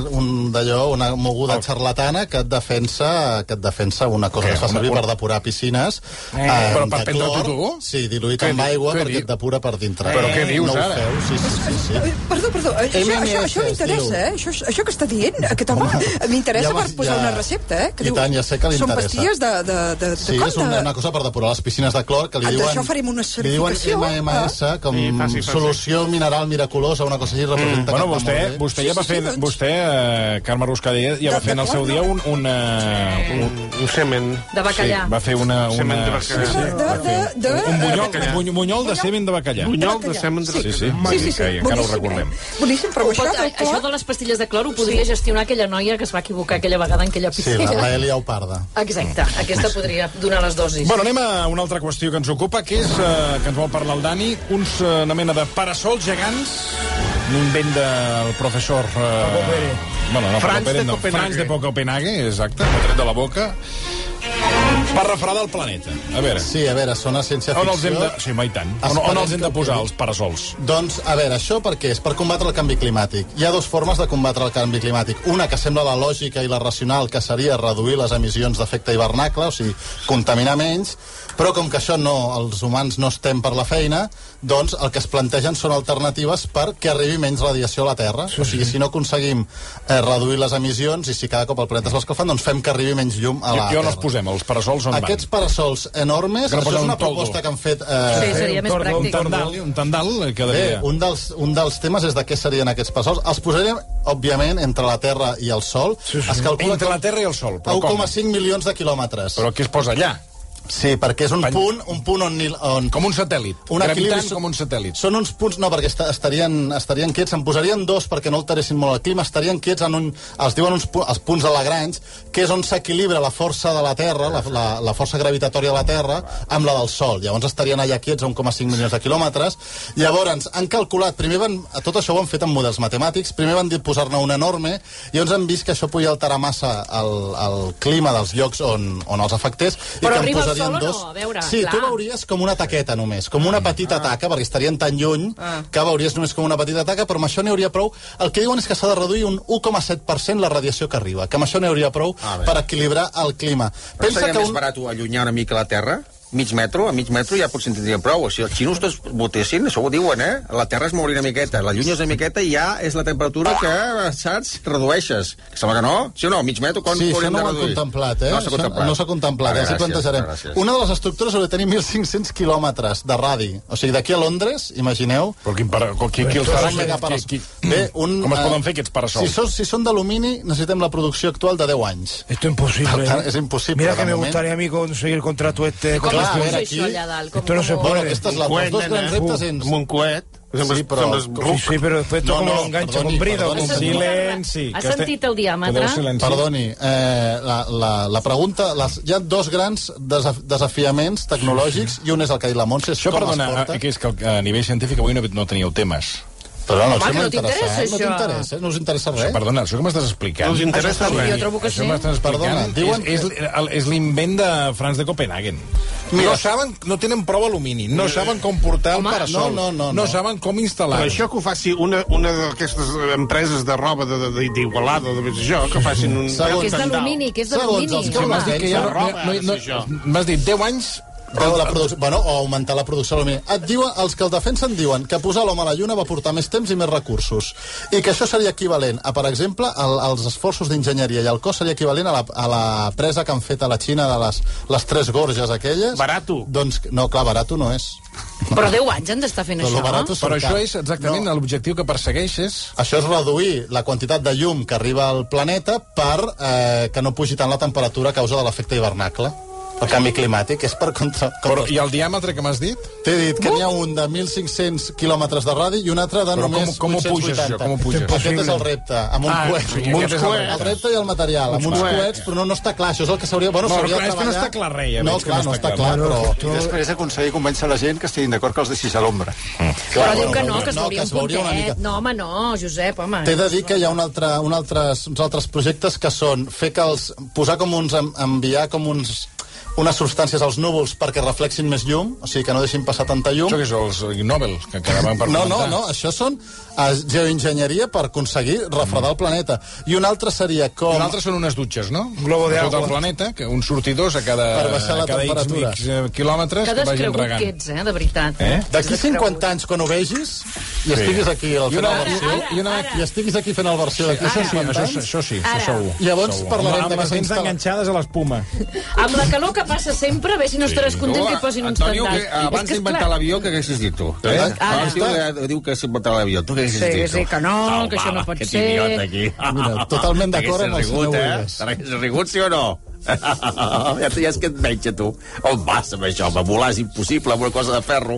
d'allò, una moguda xarlatana que et defensa que et defensa una cosa que es fa servir per depurar piscines. Eh, però per prendre-t'ho tu? Sí, diluït amb aigua perquè et depura per dintre. Però què dius, no ara? Ho feu, sí, sí, sí, sí. Perdó, perdó, això, això, això m'interessa, eh? Això, això que està dient, aquest home, m'interessa per posar una recepta, eh? I tant, ja sé que li són interessa. pastilles de... de, de, de sí, és una, una cosa per depurar les piscines de clor que li diuen... D'això farem una certificació. Li diuen M M S, com sí, faci, faci. Solució mineral miraculosa, una cosa així, representa... Mm. Bueno, vostè, vostè ja va fent... Vostè, eh, Carme Ruscadella, ja va fer en el seu dia un... Un, un, un semen. De bacallà. Sí, va fer una... Semen de bacallà. Un bunyol, bunyol de semen de bacallà. Bunyol de semen de bacallà. Sí, sí, sí, sí, sí. Encara ho recordem. Boníssim, però això... Això de les pastilles de clor ho podria gestionar aquella noia que es va equivocar aquella vegada en aquella piscina. Sí, la Elia Oparda. Exacte, aquesta podria donar les dosis. Bueno, anem a una altra qüestió que ens ocupa, que és, eh, que ens vol parlar el Dani, uns, eh, una mena de parasols gegants, un invent del professor... Eh, bueno, no, Franz Pérez, de no, Copenhague. Franz de Copenhague, exacte, m'ho tret de la boca, per refredar el planeta. A veure... Sí, a veure, són a ciència-ficció... On els hem de... Sí, mai tant. On, on els hem de posar, els parasols? Doncs, a veure, això per què? És per combatre el canvi climàtic. Hi ha dues formes de combatre el canvi climàtic. Una que sembla la lògica i la racional, que seria reduir les emissions d'efecte hivernacle, o sigui, contaminar menys, però com que això no, els humans no estem per la feina, doncs el que es plantegen són alternatives perquè arribi menys radiació a la Terra. Sí, o sigui, si no aconseguim eh, reduir les emissions i si cada cop el planeta es va escalfant, doncs fem que arribi menys llum a la I, i on Terra. els posem? Els parasols on Aquests van? parasols enormes, Que no això posen és una un toldo. proposta que han fet... Eh, Sí, seria més Un pràctic. tendal, un tendal quedaria... Bé, un dels, un dels temes és de què serien aquests parasols. Els posarem, òbviament, entre la Terra i el Sol. Sí, sí. Es calcula Entre la Terra i el Sol, però u coma com? cinc milions de quilòmetres. Però què es posa allà? Sí, perquè és un punt, un punt on... on com un satèl·lit. Un Gravitant equilibri- com un satèl·lit. Són uns punts, no, perquè esta- estarien, estarien quiets, en posarien dos perquè no alteressin molt el clima, estarien quiets en un, els diuen uns, pu- els punts de Lagrange, que és on s'equilibra la força de la Terra, la, la, la força gravitatòria de la Terra, amb la del Sol. Llavors estarien allà quiets a un coma cinc milions de quilòmetres. Llavors, han calculat, primer van, tot això ho han fet amb models matemàtics, primer van dir posar-ne un enorme, i llavors han vist que això podia alterar massa el, el clima dels llocs on, on els afectés, i Però que en arriba al posarien Sol o dos... no? A veure, Sí, clar. tu veuries com una taqueta només, com una petita taca, perquè estarien tan lluny Ah. que veuries només com una petita taca, però amb això n'hi hauria prou. El que diuen és que s'ha de reduir un u coma set per cent la radiació que arriba, que amb això n'hi hauria prou Ah, bé. per equilibrar el clima. Però seria que més barat allunyar una mica la Terra? Mig metro, a mig metro ja potser en tindrien prou. Si els xinos tots votessin, això ho diuen, eh? La Terra es mouria una miqueta, la llunyes una miqueta i ja és la temperatura que, saps, redueixes. Sembla que no? Sí o no? Mig metro, quan Sí, això hauríem no de ho han reduir? contemplat, eh? No s'ha Això contemplat. no s'ha contemplat, Vale, ja s'hi gràcies, plantejarem. gràcies. Una de les estructures hauria de tenir mil cinc-cents quilòmetres de radi. O sigui, d'aquí a Londres, imagineu... Però quin para... qui, qui els Són farà? megaparas- Qui, qui... Bé, un, Com es eh, poden fer aquests parasols? Si, són, si són d'alumini, necessitem la producció actual de deu anys. Esto es imposible. Per tant, ¿eh? és impossible. Mira de que me moment. gustaría a mí conseguir el contrato este. Com Clar, es a posa veure, això aquí- allà dalt? Com, Esto no se com- Bueno, puede. aquestes, les, coet, els dos nena. grans reptes... Ens... Amb un coet. Sí, però... Sí, sí, pero después esto No, como no, lo engancha perdoni, con brida o perdoni. con Silenci. Has que este- sentit el diàmetre? Podeu silenciar? Perdoni, eh, la, la, la pregunta... Les, hi ha dos grans desaf desafiaments tecnològics i un és el que ha dit la Montse, és Això, com perdona, es porta... que és que a nivell científic avui no, no teníeu temes. Però no, Home, això que no m'interessa, t'interessa, eh? No això. t'interessa, no us interessa Això, res. perdona, això que m'estàs explicant... No us interessa Això, res. jo trobo que Això sí. m'estàs explicant Perdona, diuen és, és, el- és l'invent de Franz de Copenhagen. Mira, no saben, no tenen prou alumini, no saben com portar Home, el parasol, no, no, no, no no. saben com instal·lar. Però això que ho faci una, una d'aquestes empreses de roba de- de- d'Igualada, de, de, això, que facin un... Segons- Que és d'alumini, que és Segons d'alumini. els Que m'has dit que ja no, roba, no, no, això. m'has dit deu anys... Veu la producció, bueno, o augmentar la producció d'alumini. Et diuen, els que el defensen diuen que posar l'home a la Lluna va portar més temps i més recursos. I que això seria equivalent a, per exemple, el, els esforços d'enginyeria i el cost seria equivalent a la, a la presa que han fet a la Xina de les, les tres gorges aquelles. Barato. Doncs, no, clar, barato no és. Però deu anys han d'estar fent Però això. lo barato és Però car. això és exactament No. l'objectiu que persegueix és... Això és reduir la quantitat de llum que arriba al planeta per eh, que no pugi tant la temperatura a causa de l'efecte hivernacle. El canvi climàtic és per contra... Però, I el diàmetre que m'has dit? T'he dit que n'hi ha un de mil cinc-cents quilòmetres de radi i un altre de Però només com- com ho vuit-cents vuitanta. puges, això? Com ho puges? Aquest és el repte, amb un Ah, coet. sí, aquest és el repte. El repte i el material, amb uns coets, però no, no està clar. Això és el que s'hauria... Bueno, No, s'hauria clar, de és que no treballar. està clar res, ja No, veig que clar, no no està està clar. clar, però... I després aconseguir convèncer la gent que estiguin d'acord que els deixis a l'ombra. Però diu que no, que es no, veuria que un es veuria una puntet. mica. No, home, no, Josep, home. T'he de dir que hi ha un altre, un altres, uns altres projectes que són fer que els, posar com uns, en- enviar com uns unes substàncies als núvols perquè reflexin més llum, o sigui que no deixin passar tanta llum. Això que són els Ig Nobel, que quedaven per no, comentar. No, no, això són uh, geoenginyeria per aconseguir refredar el planeta. I un altre seria com... Un altre són unes dutxes, no? Un globo de agua. Tot el agua. planeta, que uns sortidors a cada, Per baixar la a cada X temperatura. mix quilòmetres Que que vagin descregut regant. que ets, eh, de veritat. Eh? D'aquí cinquanta anys, quan ho vegis, i estiguis aquí al I fent una- la versió, ara, i, una, i estiguis aquí fent la versió d'aquí Això sí, cinquanta això, anys, això sí, Ara. això segur. Llavors Segur. parlarem Amb- amb d'aquesta les dents instal·la- enganxades a l'espuma. Amb la calor que passa sempre, a veure si no estaràs content que hi posin uns Antonio, tendals. que abans És que, d'inventar esclar, l'avió, què haguessis dit tu? Eh? Abans diu, que- diu que s'inventar l'avió. Tu què haguessis Sí, dit tu? sí, que no, que això no pot que ser. idiota aquí. Mira, totalment d'acord amb el T'haguessis senyor rigut, eh? Boigas. T'haguessis rigut, sí o no? ja, ja és que et veig, tu. On vas amb això? Va volar és impossible, amb una cosa de ferro.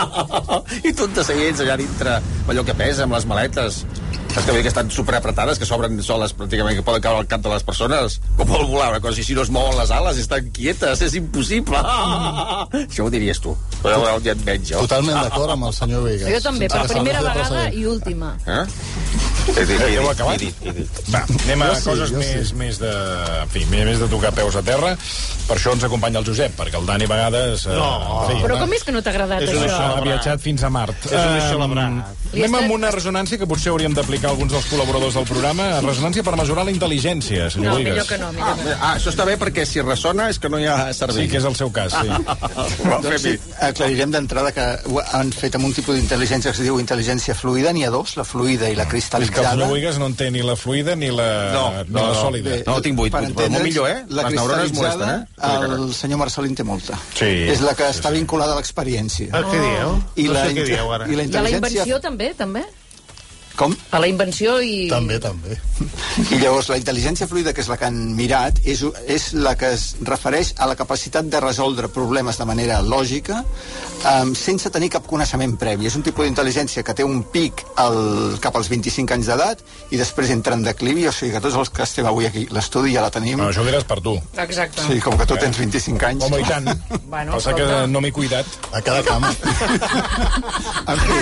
I tu de seguits allà dintre, amb allò que pesa, amb les maletes. Saps que bé que estan superapretades, que s'obren soles pràcticament, que poden caure al cap de les persones. Com vol volar una cosa així, si no es mouen les ales, estan quietes, és impossible. Això ho diries tu. Però ja et veig, jo. Totalment d'acord amb el senyor Boigas. Jo també, per Sense primera cap vegada precedent. i última. Eh? He dit, he Heu dit, acabat? he dit, he dit. Va, anem a Jo sí, coses jo més, sí. més de... En fi, més de tocar peus a terra. Per això ens acompanya el Josep, perquè el Dani a vegades... eh, No. en fi, Però va, com és que no t'ha agradat És un això? ha viatjat fins a Mart. És un eixo Em, labrat. Li Anem has amb tret- una ressonància que potser hauríem d'aplicar alguns dels col·laboradors del programa. Ressonància per mesurar la intel·ligència, senyor No, Boigas. millor que no, millor que no. Ah, això està bé perquè si ressona és que no hi ha cervell. Sí, que és el seu cas, sí. Doncs sí, aclarirem d'entrada que ho han fet amb un tipus d'intel·ligència que es diu intel·ligència fluida. N'hi ha dos, la fluida i la És que el cristal·litzada. senyor Boigas no en té ni la fluida ni la, No, ni no, la no. sòlida. Bé, No, tinc vuit, per vuit, però molt entendre'ns, millor, eh? La Les neurones cristal·litzada, molesten, eh? el senyor Marcelí en té molta. Sí. És la que Sí, està sí. vinculada a l'experiència. Ah, què dieu? I No la, sé què inte- dieu, ara. I la I a la intel·ligència... invenció també, també? Com? A la invenció i... També, també. I llavors la intel·ligència fluida, que és la que han mirat, és, és la que es refereix a la capacitat de resoldre problemes de manera lògica um, sense tenir cap coneixement previ. És un tipus d'intel·ligència que té un pic al, cap als vint-i-cinc anys d'edat i després entra en declivi, o sigui que tots els que estem avui aquí l'estudi ja la tenim. No, això ho diràs per tu. Exacte. Sí, com que tu tens vint-i-cinc anys. Home, i tant. Bueno, Passa que escolta. no m'he cuidat. A cada cama. En fi.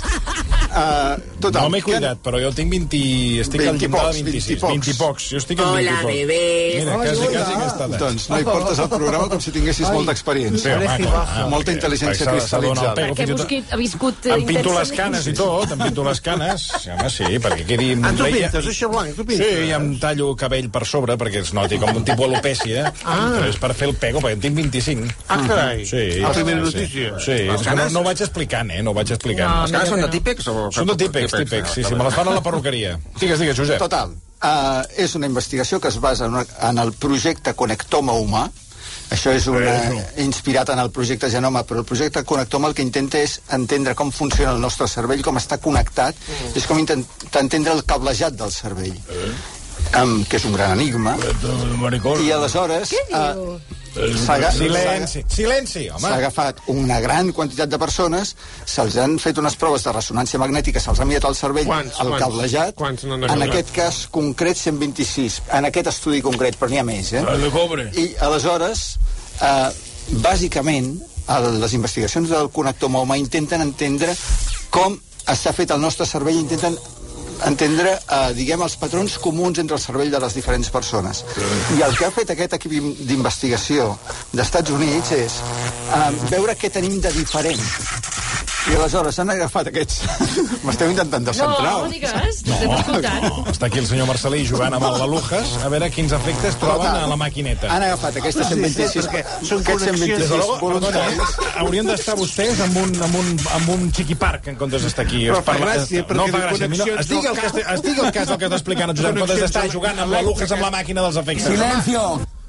Uh, total, No m'he cuidat, però jo tinc vint... Estic al vint i llindar pocs, de vint-i-sis. vint i pocs. vint i pocs. Jo estic en Hola, vint i pocs. bebés. Mira, Hola, quasi, hola. quasi aquesta edat. Doncs no hi portes el programa com si tinguessis molta experiència. Sí, home, clar, Molta perquè- intel·ligència perquè s'ha de donar el cristal·litzada. pego. Perquè fins i tot- Busquet ha viscut Em pinto les intensament. canes i tot, em pinto les canes. Sí, home, sí, perquè quedi... Ah, tu reia- pintes, això blanc, tu pintes? Sí, i em tallo cabell per sobre perquè es noti com un tipus alopècia. Ah. Però és per fer el pego, perquè en tinc vint-i-cinc. Ah, carai. Sí. La primera sí, notícia. Sí, és que no, no ho vaig explicant, eh? No ho vaig explicant. Les canes són de típex? O... Són de típex, típex, sí, sí, me les fan a la perruqueria. Digues, digues, Josep. Total, uh, és una investigació que es basa en, una, en el projecte Connectoma Humà. Això és una, inspirat en el projecte Genoma, però el projecte Connectoma el que intenta és entendre com funciona el nostre cervell, com està connectat, mm. és com intentar entendre el cablejat del cervell, um, que és un gran enigma. I aleshores... Què diu? Uh, s'ha aga- Silenci, silenci, home. S'ha agafat una gran quantitat de persones, se'ls han fet unes proves de ressonància magnètica, se'ls ha enviat al cervell, Quants, el quants? cablejat, Quants n'han de en cobrar? aquest cas concret cent vint-i-sis, en aquest estudi concret, però n'hi ha més, eh? El de cobre. I aleshores, eh, bàsicament, el, les investigacions del connectoma humà intenten entendre com està fet el nostre cervell, intenten entendre, eh, diguem, els patrons comuns entre el cervell de les diferents persones. I el que ha fet aquest equip d'investigació d'Estats Units és eh, veure què tenim de diferent. I aleshores han agafat aquests... M'esteu intentant descentrar? No, no digues, t'estem escoltant. No, està aquí el senyor Marcelí jugant amb el Balujas a veure quins efectes troben a la maquineta. Han agafat aquestes cent vint-i-sis... són aquests cent connexions. vint-i-sis Des de luego, voluntaris. perdona, eh? Haurien d'estar vostès amb un, amb un, amb un xiquiparc en comptes d'estar aquí. Però Es fa gràcia, perquè no fa diu gràcia. Mira, connexions es digui el del que, cap. es digui el cas del que està explicant el Josep, en comptes d'estar Connexions jugant amb la Lujas amb la màquina dels efectes. Silencio!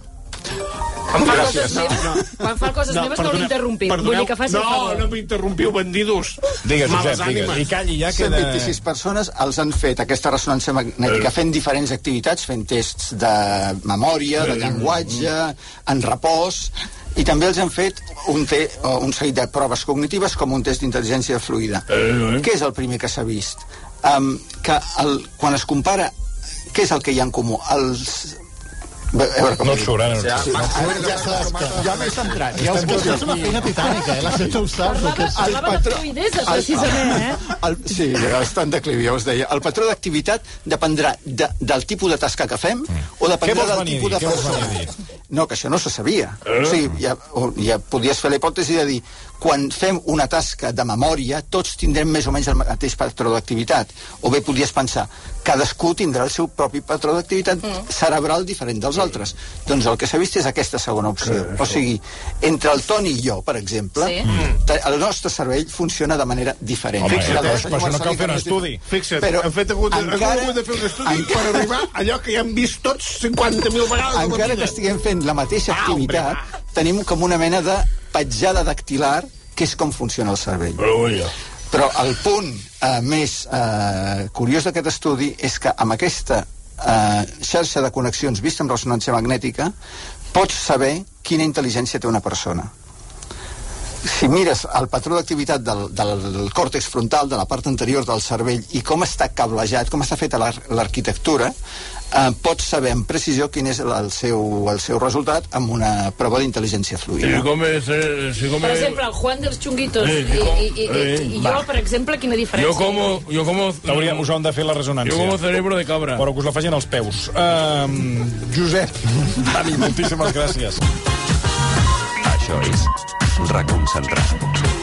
Quan fa coses Gràcies. meves, quan fa coses meves no l'interrompim. Vull dir que faci el no, favor. no m'interrompiu, bandidos. Digues, Males Josep, digues. ànimes. I calli ja, cent queda... vint-i-sis persones els han fet aquesta ressonància magnètica fent diferents activitats, fent tests de memòria, de llenguatge, en repòs, i també els han fet un, te, o un seguit de proves cognitives com un test d'intel·ligència fluida. Què és el primer que s'ha vist? Um, que el, quan es compara, què és el que hi ha en comú? Els... A veure com No ho et dic. surt, eh? Ja, ja, ja m'he centrat. Ja us Estàs una feina titànica, eh? La gent ho sap. Parlava, parlava de fluidesa, precisament, eh? El, sí, està en declivi, ja us deia. El patró d'activitat dependrà de, del tipus de tasca que fem o Què dependrà vols del venir a tipus dir? de Què vols venir a persona. dir? No, que això no se sabia. Eh? O sigui, ja, ja podies fer la hipòtesi de dir quan fem una tasca de memòria tots tindrem més o menys el mateix patró d'activitat. O bé podies pensar, cadascú tindrà el seu propi patró d'activitat mm. cerebral diferent dels altres. Doncs el que s'ha vist és aquesta segona opció. Sí, o sigui, entre el Toni i jo, per exemple, sí. el nostre cervell funciona de manera diferent. Home, fixa't, eh, però això no cal fer un estudi. Fixa't, però hem fet hagut, encara, hagut de fer un estudi encara, per arribar a allò que ja hem vist tots cinquanta mil vegades. Encara que estiguem fent la mateixa ah, activitat, hombre, tenim com una mena de petjada dactilar, que és com funciona el cervell. Oh, ja. Però el punt eh, més eh, curiós d'aquest estudi és que amb aquesta eh, xarxa de connexions vista amb ressonància magnètica pots saber quina intel·ligència té una persona. Si mires el patró d'activitat del, del còrtex frontal, de la part anterior del cervell, i com està cablejat, com està feta l'arquitectura, eh, pots saber amb precisió quin és el seu, el seu resultat amb una prova d'intel·ligència fluida. Si come, si come... Per exemple, el Juan dels Chunguitos eh, i, i, i, eh, i jo, per exemple, quina diferència? Jo como... Jo como L'hauríem, us han de fer la resonància. Jo como cerebro de cabra. Però que us la facin als peus. Uh, Josep, Dani, moltíssimes gràcies. Això és Reconcentrat.